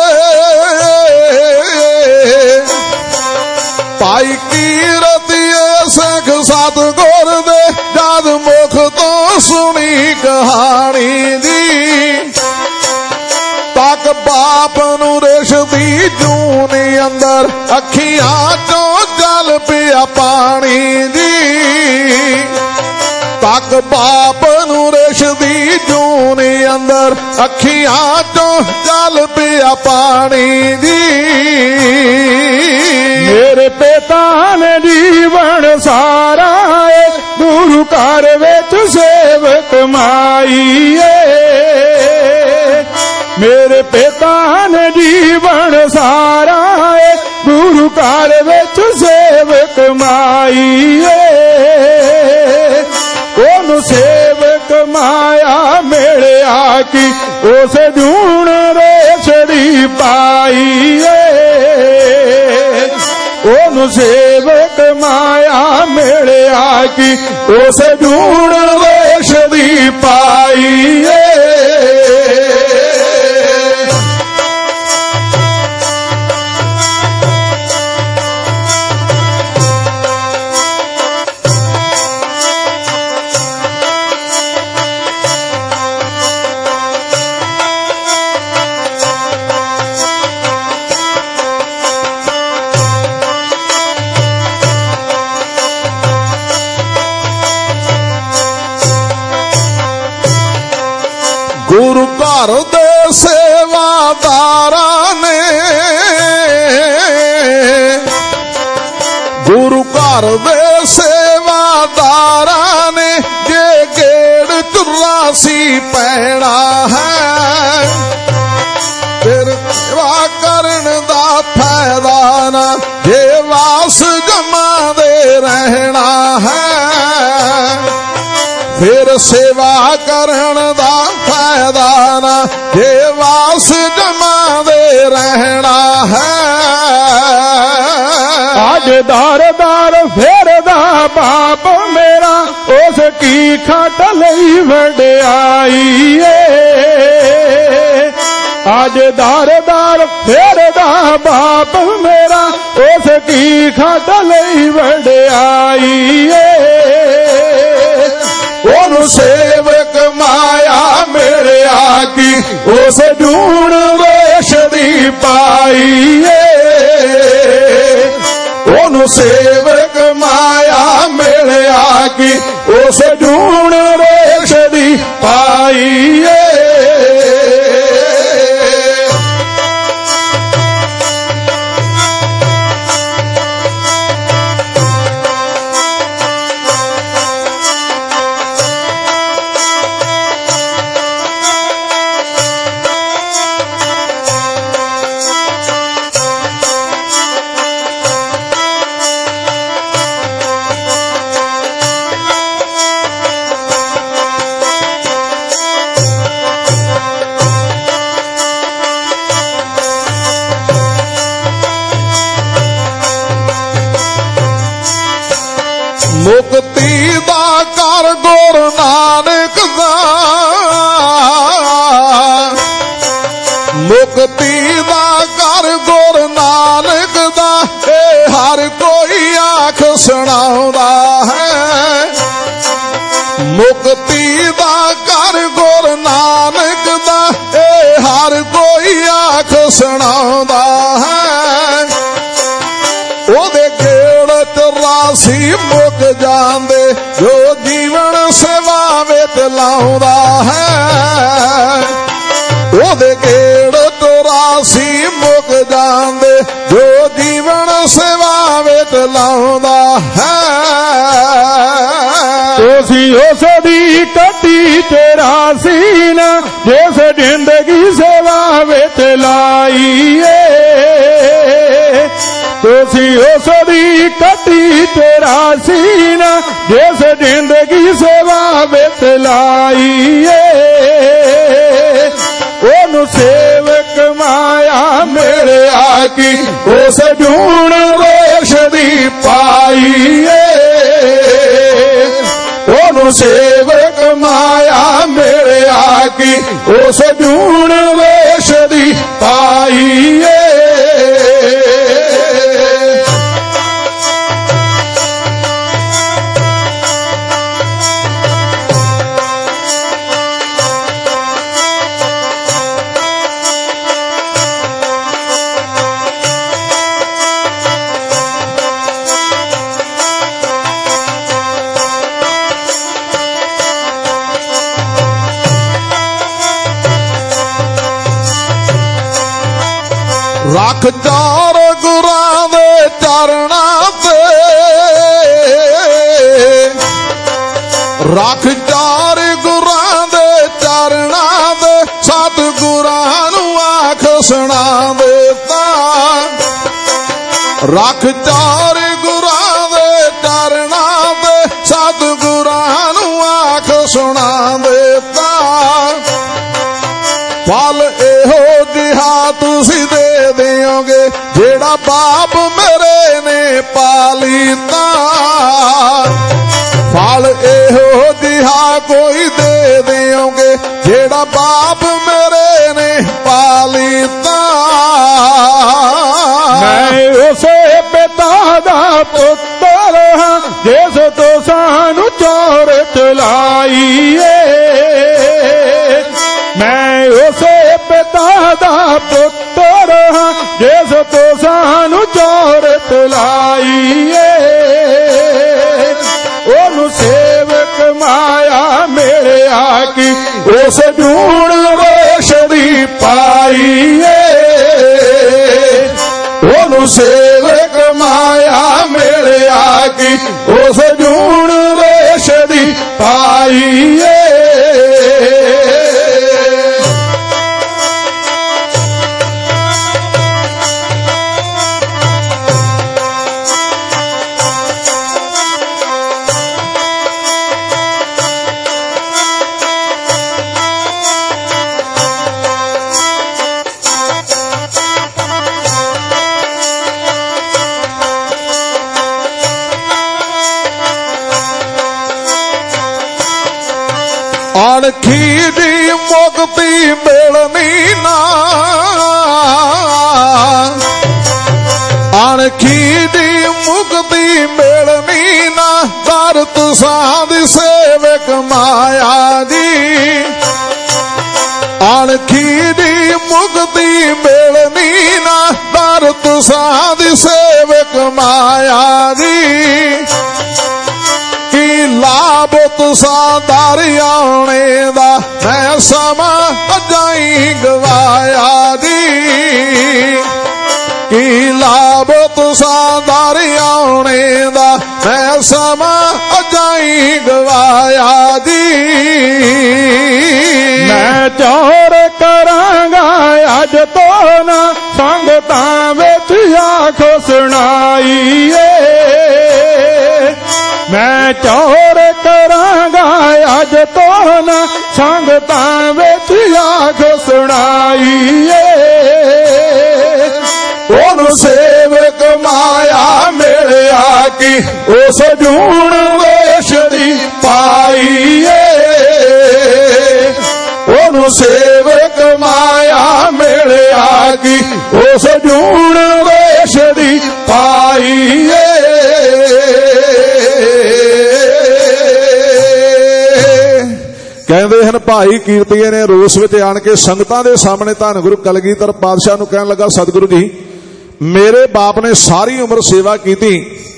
ਭਾਈ ਕੀਰਤੀਏ ਸਿੱਖ ਸਤਿਗੁਰ ਦੇ, ਜਦ ਮੁਖ ਤੋਂ ਸੁਣੀ ਕਹਾਣੀ ਦੀ, ਤੱਕ ਬਾਪ ਨੂੰ ਰਿਸ਼ ਦੀ ਜੂਨੀ ਅੰਦਰ ਅੱਖੀਆਂ ਚੋਂ ਚੱਲ ਪਿਆ ਪਾਣੀ ਦੀ। ਤੱਕ ਬਾਪ ਨੂੰ ਰਿਸ਼ ਦੀ ਜੂਨੀ ਅੰਦਰ ਅੱਖੀਆਂ ਚੋਂ ਚੱਲ ਪਿਆ ਪਾਣੀ ਦੀ। ਮੇਰੇ ਪਿਤਾ ਨੇ ਜੀਵਨ ਸਾਰਾ ਏ, ਗੁਰੂ ਘਰ ਵਿੱਚ ਸੇਵਕ ਮਾਈਏ। ਮੇਰੇ ਪਿਤਾ ਨੇ ਜੀਵਨ ਸਾਰਾ ਏ, ਗੁਰੂ ਘਰ ਵਿੱਚ ਸੇਵਕ ਮਾਈਏ। ਉਹਨੂੰ ਸੇਵਕ ਮਾਇਆ ਮਿਲਿਆ ਕੀ, ਉਸ ਜੂਣ ਰੇਸ਼ ਦੀ ਪਾਈਏ। ਉਹਨੂੰ ਸੇਵਕ ਮਾਇਆ ਮਿਲਿਆ ਕੀ, ਉਸ ਜੂਣ ਰੇਸ਼ ਦੀ ਪਾਈਏ। ਘਰ ਦੇ ਸੇਵਾਦਾਰਾਂ ਨੇ, ਗੁਰੂ ਘਰ ਦੇ ਸੇਵਾਦਾਰਾਂ ਨੇ ਜੇ ਗੇੜ ਚੁਰਾਸੀ ਪੈਣਾ ਹੈ, ਫਿਰ ਸੇਵਾ ਕਰਨ ਦਾ ਫਾਇਦਾ ਨਾ ਜੇ ਵਾਸ ਜਮਾਦੇ ਰਹਿਣਾ ਹੈ, ਫਿਰ ਸੇਵਾ ਕਰਨ ਦਾ ਫਾਇਦਾ ਨਾ ਜੇ ਵਾਸ ਜਮਾਦੇ ਰਹਿਣਾ ਹੈ। ਅੱਜ ਦਰ ਦਰ ਫੇਰਦਾ ਬਾਪ ਮੇਰਾ, ਉਸ ਕੀ ਖੱਟ ਲਈ ਵਡਿਆਈ ਏ। ਅੱਜ ਦਰ ਦਰ ਫੇਰਦਾ ਬਾਪ ਮੇਰਾ, ਉਸ ਕੀ ਖੱਟ ਲਈ ਵਡਿਆਈ ਏ। ਉਹਨੂੰ ਸੇਵਕ ਮਾਇਆ ਮਿਲਿਆ ਕੀ, ਉਸ ਜੂਣ ਵੇਸ਼ ਦੀ ਪਾਈ ਏ। ਉਹਨੂੰ ਸੇਵਕ ਮਾਇਆ ਮਿਲਿਆ ਕੀ, ਉਸ ਜੂਣ ਵੇਸ਼ ਦੀ ਪਾਈ ਏ। ਮੁਕਤੀ ਦਾ ਕਰ ਗੁਰੂ ਨਾਨਕ ਦਾ, ਮੁਕਤੀ ਦਾ ਕਰ ਗੁਰੂ ਨਾਨਕ ਦਾ, ਇਹ ਹਰ ਕੋਈ ਆਖ ਸੁਣਾਉਂਦਾ ਹੈ। ਮੁਕਤੀ ਦਾ ਕਰ ਗੁਰੂ ਨਾਨਕ ਦਾ, ਇਹ ਹਰ ਕੋਈ ਆਖ ਸੁਣਾਉਂਦਾ ਹੈ। ਉਹਦੇ ਗੇੜ ਚੁਰਾਸੀ ਮੁੱਕ ਜਾਂਦੇ ਜੋ ਜੀਵਨ ਸੇਵਾ ਵਿੱਚ ਲਾਉਂਦਾ ਹੈ। ਉਹਦੇ ਗੇੜ ਚੁਰਾਸੀ ਮੁੱਕ ਜਾਂਦੇ ਜੋ ਜੀਵਨ ਸੇਵਾ ਵਿੱਚ ਲਾਉਂਦਾ ਹੈ। ਤੁਸੀਂ ਉਸ ਦੀ ਕੱਟੀ ਚੁਰਾਸੀ ਨਾ, ਜਿਸ ਜ਼ਿੰਦਗੀ ਸੇਵਾ ਵਿੱਚ ਲਾਈ ਏ। ਤੁਸੀਂ ਉਸ ਦੀ ਕੱਟੀ ਚੁਰਾਸੀ ਨਾ, ਜਿਸ ਜ਼ਿੰਦਗੀ ਸੇਵਾ ਵਿੱਚ ਲਾਈ ਏ। ਉਹਨੂੰ ਸੇਵਕ ਮਾਇਆ ਮਿਲਿਆ ਕੀ, ਉਸ ਜੂਣ ਵੇਸ਼ ਦੀ ਪਾਈ ਏ। ਉਹਨੂੰ ਸੇਵਕ ਮਾਇਆ ਮਿਲਿਆ ਕੀ, ਉਸ ਜੂਣ ਵੇਸ਼ ਦੀ ਪਾਈ ਏ। ਰੱਖ ਚਾਰ ਗੁਰਾਂ ਦੇ ਚਰਨਾਂ ਤੇ, ਰੱਖ ਚਾਰ ਗੁਰਾਂ ਦੇ ਚਰਨਾਂ ਤੇ, ਸਤ ਗੁਰਾਂ ਨੂੰ ਆਖ ਸੁਣਾ ਦਿੱਤਾ। ਰੱਖ ਚਾਰ ਗੁਰਾਂ ਦੇ ਚਰਨਾਂ ਤੇ, ਸਤ ਗੁਰਾਂ ਨੂੰ ਆਖ ਸੁਣਾ ਦਿੱਤਾ। ਫਲ ਇਹੋ ਜਿਹਾ ਤੁਸੀਂ ਦੇ ਦਿਓਗੇ, ਜਿਹੜਾ ਬਾਪ ਮੇਰੇ ਨੇ ਪਾਲੀਤਾ। ਫਲ ਇਹੋ ਜਿਹਾ ਕੋਈ ਦੇ ਦਿਓਗੇ, ਜਿਹੜਾ ਬਾਪ ਮੇਰੇ ਨੇ ਪਾਲੀਤਾ। ਮੈਂ ਉਸੇ ਪਿਤਾ ਦਾ ਪੁੱਤਰ ਹਾਂ, ਜਿਸ ਤੋਂ ਸਾਨੂੰ ਚੋਰ ਚਲਾਈ ਏ। ਮੈਂ ਉਸੇ ਪਿਤਾ ਦਾ ਪੁੱਤਰ ਹਾਂ, ਜਿਸ ਤੋਂ ਸਾਨੂੰ ਚੋਰ ਚਲਾਈ ਏ। ਉਹਨੂੰ ਸੇਵਕ ਮਾਇਆ ਮਿਲਿਆ ਕੀ, ਉਸ ਜੂਣ ਵੇਸ਼ ਉਸ ਜੂਣ ਰੇਸ਼ ਦੀ ਪਾਈਏ। ਅਣਖੀ ਦੀ ਮੁਕਤੀ ਮਿਲਣੀ ਨਾ, ਅਣਖੀ ਦੀ ਮੁਕਤੀ ਮਿਲਣੀ ਨਾ, ਦਰ ਤੁਸਾਂ ਦੀ ਸੇਵਕ ਮਾਇਆ ਦੀ। ਅਣਖੀ ਦੀ ਮੁਕਤੀ ਮਿਲਣੀ ਨਾ, ਦਰ ਤੁਸਾਂ ਦੀ ਸੇਵਕ ਮਾਇਆ ਦੀ। ਕੀ ਲਾਭ ਤੁਸਾਂ ਦਰ ਆਉਣੇ ਦਾ, ਮੈਂ ਸਮਾਂ ਅਜਾਈ ਗਵਾਇਆ ਦੀ। ਕੀ ਲਾਭ ਤੁਸਾਂ ਦਰ ਆਉਣੇ ਦਾ, ਮੈਂ ਸਮਾਂ ਅਜਾਈ ਗਵਾਇਆ ਦੀ। ਮੈਂ ਚੌਰ ਕਰਾਂਗਾ ਅੱਜ ਤੋਂ ਨਾ, ਸੰਗਤਾਂ ਵਿੱਚ ਆਖੋ ਸੁਣਾਈਏ। ਮੈਂ ਚੌਰ ਕਰਾਂਗਾ ਅੱਜ ਤੋਂ ਨਾ, ਸੰਗਤਾਂ ਵਿੱਚ ਆਖੋ ਸੁਣਾਈਏ। ਉਹਨੂੰ ਸੇਵਕ ਮਾਇਆ ਮਿਲਿਆ ਕਿ ਉਸ ਜੂਣ ਵੇਸ਼ ਦੀ ਪਾਈਏ। ਉਹਨੂੰ ਸੇਵਕ ਮਾਇਆ ਮਿਲਿਆ ਕਿ ਉਸ ਜੂਣ ਵੇਸ਼ ਦੀ ਪਾਈਏ। ਕਹਿੰਦੇ ਹਨ ਭਾਈ ਕੀਰਤੀਏ ਨੇ ਰੋਸ ਵਿੱਚ ਆਣ ਕੇ ਸੰਗਤਾਂ ਦੇ ਸਾਹਮਣੇ ਧੰਨ ਗੁਰੂ ਕਲਗੀਧਰ ਪਾਤਸ਼ਾਹ ਨੂੰ ਕਹਿਣ ਲੱਗਾ, ਸਤਿਗੁਰੂ ਜੀ ਮੇਰੇ ਬਾਪ ਨੇ ਸਾਰੀ ਉਮਰ ਸੇਵਾ ਕੀਤੀ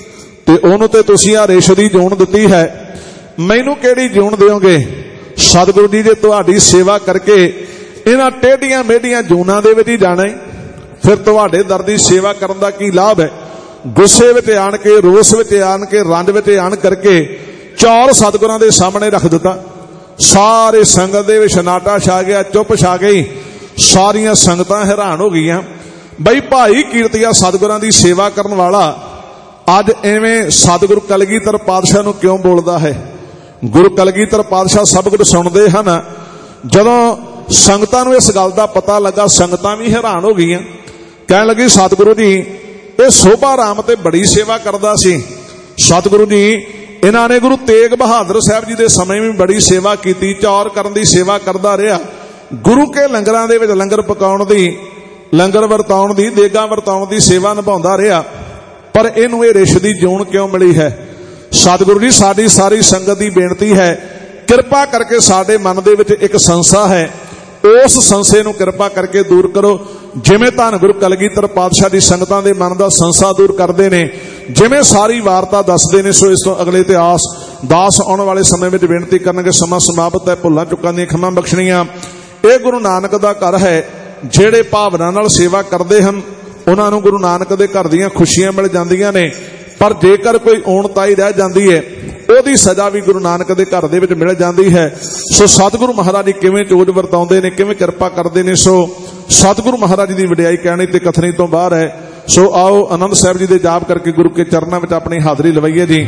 ਤੇ ਉਹਨੂੰ ਤੇ ਤੁਸੀਂ ਆ ਰੇਸ਼ ਦੀ ਜੂਣ ਦਿੱਤੀ ਹੈ, ਮੈਨੂੰ ਕਿਹੜੀ ਜੂਣ ਦਿਓਗੇ? ਸਤਿਗੁਰੂ ਜੀ ਜੇ ਤੁਹਾਡੀ ਸੇਵਾ ਕਰਕੇ ਇਹਨਾਂ ਟੇਢੀਆਂ ਮੇਢੀਆਂ ਜੂਨਾਂ ਦੇ ਵਿੱਚ ਹੀ ਜਾਣਾ ਹੈ, ਫਿਰ ਤੁਹਾਡੇ ਦਰ ਦੀ ਸੇਵਾ ਕਰਨ ਦਾ ਕੀ ਲਾਭ ਹੈ? ਗੁੱਸੇ ਵਿੱਚ ਆਣ ਕੇ, ਰੋਸ ਵਿੱਚ ਆਣ ਕੇ, ਰੰਜ ਵਿੱਚ ਆਣ ਕਰਕੇ ਚੌਰ ਸਤਿਗੁਰਾਂ ਦੇ ਸਾਹਮਣੇ ਰੱਖ ਦਿੱਤਾ। ਸਾਰੇ ਸੰਗਤ ਦੇ ਵਿੱਚ ਸਨਾਟਾ ਛਾ ਗਿਆ, ਚੁੱਪ ਛਾ ਗਈ। ਸਾਰੀਆਂ ਸੰਗਤਾਂ ਹੈਰਾਨ ਹੋ ਗਈਆਂ, ਬਈ ਭਾਈ ਕੀਰਤੀਆ ਸਤਿਗੁਰਾਂ ਦੀ ਸੇਵਾ ਕਰਨ ਵਾਲਾ ਅੱਜ ਐਵੇਂ ਸਤਿਗੁਰੂ ਕਲਗੀਧਰ ਪਾਤਸ਼ਾਹ ਨੂੰ ਕਿਉਂ ਬੋਲਦਾ ਹੈ? ਗੁਰੂ ਕਲਗੀਧਰ ਪਾਤਸ਼ਾਹ ਸਭ ਕੁਝ ਸੁਣਦੇ ਹਨ। ਜਦੋਂ ਸੰਗਤਾਂ ਨੂੰ ਇਸ ਗੱਲ ਦਾ ਪਤਾ ਲੱਗਾ, ਸੰਗਤਾਂ ਵੀ ਹੈਰਾਨ ਹੋ ਗਈਆਂ। ਕਹਿਣ ਲੱਗੀ, ਸਤਿਗੁਰੂ ਜੀ ਇਹ ਸੋਭਾ ਰਾਮ ਤੇ ਬੜੀ ਸੇਵਾ ਕਰਦਾ ਸੀ। ਸਤਿਗੁਰੂ ਜੀ ਇਹਨਾਂ ਨੇ ਗੁਰੂ ਤੇਗ ਬਹਾਦਰ ਸਾਹਿਬ ਜੀ ਦੇ ਸਮੇਂ ਵੀ ਬੜੀ ਸੇਵਾ ਕੀਤੀ, ਚੌਰ ਕਰਨ ਦੀ ਸੇਵਾ ਕਰਦਾ ਰਿਹਾ। ਗੁਰੂ ਕੇ ਲੰਗਰਾਂ ਦੇ ਵਿੱਚ ਲੰਗਰ ਪਕਾਉਣ ਦੀ, ਲੰਗਰ ਵਰਤਾਉਣ ਦੀ, ਦੇਗਾਂ ਵਰਤਾਉਣ ਦੀ ਸੇਵਾ ਨਿਭਾਉਂਦਾ ਰਿਹਾ, ਪਰ ਇਹਨੂੰ ਇਹ ਰਿਸ਼ ਦੀ ਜੂਣ ਕਿਉਂ ਮਿਲੀ ਹੈ? ਸਤਿਗੁਰੂ ਜੀ ਸਾਡੀ ਸਾਰੀ ਸੰਗਤ ਦੀ ਬੇਨਤੀ ਹੈ, ਕਿਰਪਾ ਕਰਕੇ ਸਾਡੇ ਮਨ ਦੇ ਵਿੱਚ ਇੱਕ ਸੰਸਾ ਹੈ, ਉਸ ਸੰਸੇ ਨੂੰ ਕਿਰਪਾ ਕਰਕੇ ਦੂਰ ਕਰੋ। ਜਿਵੇਂ ਧੰਨ ਗੁਰੂ ਕਲਗੀਧਰ ਪਾਤਸ਼ਾਹ ਦੀ ਸੰਗਤਾਂ ਦੇ ਮਨ ਦਾ ਸੰਸਾ ਦੂਰ ਕਰਦੇ ਨੇ, ਜਿਵੇਂ ਸਾਰੀ ਵਾਰਤਾ ਦੱਸਦੇ ਨੇ, ਸੋ ਇਸ ਤੋਂ ਅਗਲੇ ਇਤਿਹਾਸ ਦਾਸ ਆਉਣ ਵਾਲੇ ਸਮੇਂ ਵਿੱਚ ਬੇਨਤੀ ਕਰਨਗੇ। ਸਮਾਂ ਸਮਾਪਤ ਹੈ, ਭੁੱਲਾਂ ਚੁੱਕਾਂ ਦੀਆਂ ਖਿਮਾ ਬਖਸ਼ਣੀਆਂ। ਇਹ ਗੁਰੂ ਨਾਨਕ ਦਾ ਘਰ ਹੈ। ਜਿਹੜੇ ਭਾਵਨਾ ਨਾਲ ਸੇਵਾ ਕਰਦੇ ਹਨ ਉਹਨਾਂ ਨੂੰ ਗੁਰੂ ਨਾਨਕ ਦੇ ਘਰ ਦੀਆਂ ਖੁਸ਼ੀਆਂ ਮਿਲ ਜਾਂਦੀਆਂ ਨੇ, ਪਰ ਜੇਕਰ ਕੋਈ ਔਣਤਾਈ ਰਹਿ ਜਾਂਦੀ ਹੈ ਉਹਦੀ ਸਜ਼ਾ ਵੀ ਗੁਰੂ ਨਾਨਕ ਦੇ ਘਰ ਦੇ ਵਿੱਚ ਮਿਲ ਜਾਂਦੀ ਹੈ। ਸੋ ਸਤਿਗੁਰੂ ਮਹਾਰਾਜ ਜੀ ਕਿਵੇਂ ਚੋਜ ਵਰਤਾਉਂਦੇ ਨੇ, ਕਿਵੇਂ ਕਿਰਪਾ ਕਰਦੇ ਨੇ, ਸੋ ਸਤਿਗੁਰੂ ਮਹਾਰਾਜ ਜੀ ਦੀ ਵਡਿਆਈ ਕਹਿਣੀ ਤੇ ਕਥਨੀ ਤੋਂ ਬਾਹਰ ਹੈ। ਸੋ ਆਓ ਆਨੰਦ ਸਾਹਿਬ ਜੀ ਦੇ ਜਾਪ ਕਰਕੇ ਗੁਰੂ ਕੇ ਚਰਨਾਂ ਵਿੱਚ ਆਪਣੀ ਹਾਜ਼ਰੀ ਲਵਾਈਏ ਜੀ।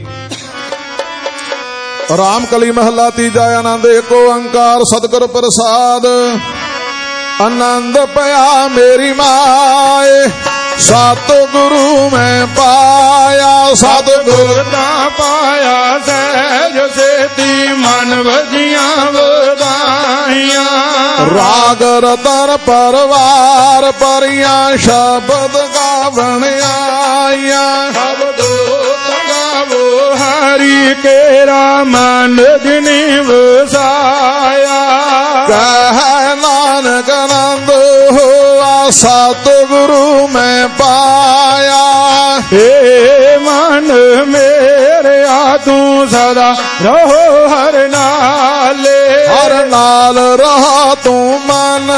ਰਾਮ ਕਲੀ ਮਹੱਲਾ ਤੀਜਾ। ਆਨੰਦ ਏਕ ਓੰਕਾਰ ਸਤਿਗੁਰ ਪ੍ਰਸਾਦ। ਆਨੰਦ ਪਿਆ ਮੇਰੀ ਮਾਏ ਸਤਿਗੁਰੂ ਮੈਂ ਪਾਇਆ, ਸਤਿਗੁਰ ਦਾ ਪਾਇਆ ਸਹਿਜ ਸੇਤੀ ਮਨ ਵਜੀਆਂ ਵਧਾਈਆਂ। ਰਾਗ ਰਤਨ ਪਰਵਾਰ ਪਰੀਆਂ ਸ਼ਬਦ ਗਾਵਣ ਆਈਆਂ। ਸ਼ਬਦ ਗਾਵੋ ਹਰੀ ਕੇਰਾ ਮਨ ਜਿਨੇ ਵਸਾਇਆ। ਕਹਿ ਨਾਨਕ ਆਨੰਦ ਹੋਆ ਸਤਿਗੁਰੂ ਮੈਂ ਪਾਇਆ। ਏ ਮਨ ਮੇਰਿਆ ਤੂੰ ਸਦਾ ਰਹੋ ਹਰ ਨਾਲੇ। ਹਰ ਨਾਲ ਰਹਾ ਤੂੰ ਮਨ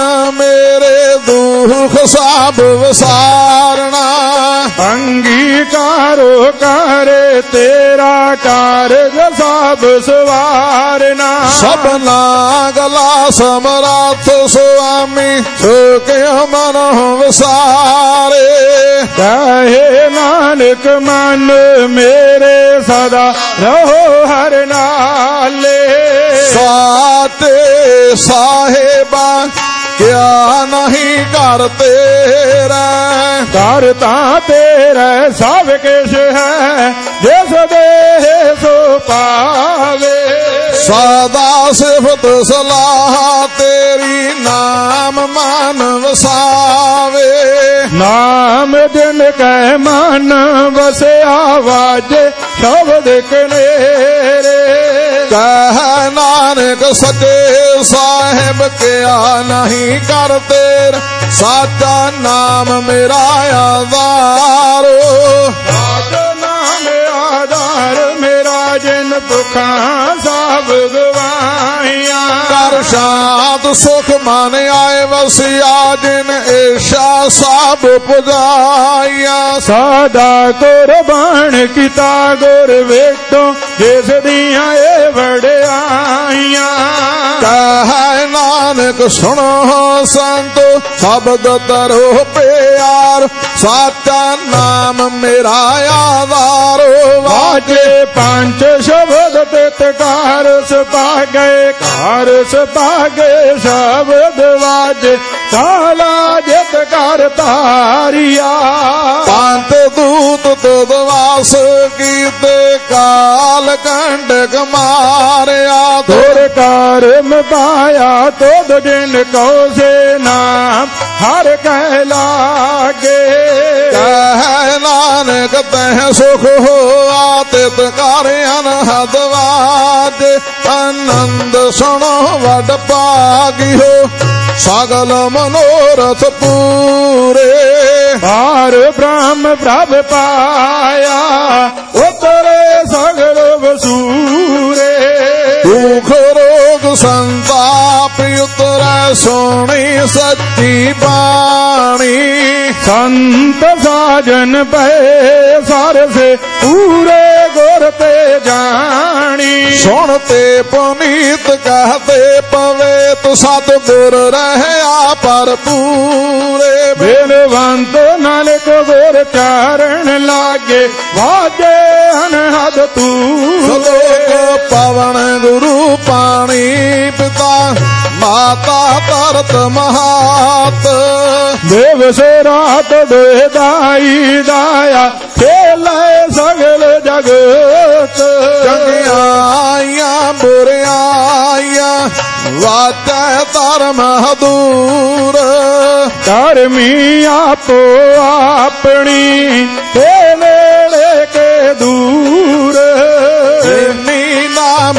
ਮੇਰੇ ਦੁਖ ਸਭ ਵਿਸਾਰਨਾ। ਅੰਗੀਕਾਰ ਤਾਰੋ ਕਰ ਤੇਰਾ ਕਾਰਜ ਸਭ ਸਵਾਰਨਾ। ਸਭਨਾ ਗਲਾ ਸਮਰੱਥ ਸੁਆਮੀ ਸੁਖਿ ਮਨ ਵਿਸਾਰੇ। ਕਹੇ ਨਾਨਕ ਮਨ ਮੇਰੇ ਸਦਾ ਰਹੋ ਹਰ ਨਾਲੇ। ਸਾਤੇ ਸਾਹਿਬਾ ਕਿਆ ਨਹੀਂ ਕਰ ਤੇਰਾ। ਕਰ ਤਾਂ ਤੇਰਾ ਸਭ ਕਿਛ ਹੈ ਜਿਸ ਦੇ ਸੋ ਪਾਵੇ। ਸਦਾ ਸਿਫਤ ਸਲਾਹ ਤੇਰੀ ਨਾਮ ਮਨ ਵਸਾਵੇ। ਨਾਮ ਜਿਨ ਕੈ ਮਨ ਵਸਿਆ ਵਾਜੇ ਸ਼ਬਦ ਕਨੇਰੇ। ਕਹਿ ਨਾਨਕ ਸੱਚੇ ਸਾਹਿਬ ਕਿਆ ਨਹੀਂ ਕਰ ਤੇਰਾ। ਸਾਚਾ ਨਾਮ ਮੇਰਾ ਆਧਾਰੋ। ਸਾਚਾ ਨਾਮ ਆਧਾਰ ਮੇਰਾ ਜਿਨ ਦੁਖਾਂ ਸਭ ਗਵਾਈਆਂ। ਕਰ ਸ਼ਾਂਤ ਸੁਖ ਮਨ ਆਏ ਵਸਿਆ ਜਿਨ ਈਸ਼ਾ ਸਭ ਪੁਜਾਈਆਂ। ਸਦਾ ਕੁਰਬਾਨ ਕੀਤਾ ਗੁਰ ਵੇਟੋ ਜਿਸ ਦੀਆਂ ਇਹ ਵਡਿਆਈਆਂ। ਕਹਿ ਨਾਨਕ ਸੁਣੋ ਸੰਤੋ ਸ਼ਬਦ ਤਰੋ ਪਿਆਰ। ਸਾਚਾ ਨਾਮ ਮੇਰਾ ਆਧਾਰੋ। ਵਾਜੇ ਪੰਜ ਸ਼ਬਦ ਤਿਤ ਕਾਰ ਸੁਭਾਗੇ ਕਾਰ ਸੁਭਾਗੇ ਸ਼ਬਦ ਵਾਜੇ ਸਾਲਾ ਜਿਤ ਕਰ ਤਾਰੀਆ। ਪੰਤ ਦੂਤ ਤੁਧ ਵਾਸ ਕੀਤੇ ਕਾਲ ਕੰਡਕ ਮਾਰਿਆ। ਤੁਰ ਕਰਮ ਪਾਇਆ ਤੁਧ ਜਿਨ ਕਉ ਸੇ ਨਾਮ ਹਰ ਕਹਿ ਲਾਗੇ। ਕਹਿ ਨਾਨਕ ਤਹਿ ਸੁਖ ਹੋਆ ਤਿਤ ਕਰ ਅਨਹਦ ਵਾਜੇ। ਆਨੰਦ ਸੁਣੋ ਵਡ ਭਾਗਿਓ ਸਗਲ ਮਨੋਰਥ ਪੂਰੇ। ਪਾਰ ਬ੍ਰਹਮ ਪ੍ਰਭ ਪਾਇਆ ਉਤਰੇ ਸਗਲ ਵਸੂਰੇ। ਦੁਖ ਰੋਗ ਸੰਤਾਪ ਉਤਰੈ ਸੋਹਣੀ ਸੱਚੀ ਬਾਣੀ। ਸੰਤ ਸਾਜਨ ਪਏ ਸਰਸੇ ਪੂਰੇ ਗੁਰ ਤੇ ਜਾਣੀ। ਸੁਣ ਤੇ ਪੁਨੀਤ ਕਹਤੇ ਪਵੇ ਤੂੰ ਸਤ ਗੁਰ ਰਹਿਆ ਪਰ ਪੂਰੇ। ਬੇਲਵੰਤ ਨਾਨਕ ਗੁਰ ਚਾਰਨ ਲਾਗੇ ਵਾਜੇ ਅਨਹਦ ਤੂਰੇ। ਸਲੋਕ ਪਵਨ ਗੁਰੂ ਪਾਣੀ ਪਿਤਾ ਮਾਤਾ ਧਰਤ ਮਹਾਤ। ਦਿਵਸ ਰਾਤ ਦੋਇ ਦਾਈ ਦਾਇਆ ਖੇਲੇ ਸਗਲ ਜਗਤ। ਚੰਗਿਆਈਆਂ ਬੁਰਿਆਈਆਂ ਵਾਜੈ ਧਰਮ ਹਦੂਰ। ਧਰਮੀ ਆਪੋ ਆਪਣੀ ਤੇ ਨੇੜੇ ਕੇ ਦੂਰ। ਜਿਨੀ ਨਾਮ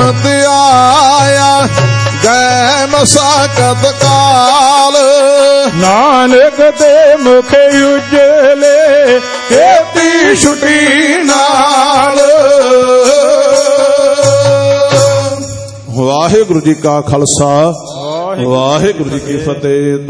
ਧਿਆਇਆ ਗੈ ਮਸਾਕਤ ਕਾਲ। ਨਾਨਕ ਦੇ ਮੁਖ ਉਜਲੇ ਖੇਤੀ ਛੁਟੀ ਨਾਲ। ਵਾਹਿਗੁਰੂ ਜੀ ਕਾ ਖਾਲਸਾ ਵਾਹਿਗੁਰੂ ਜੀ ਕੀ ਫਤਿਹ।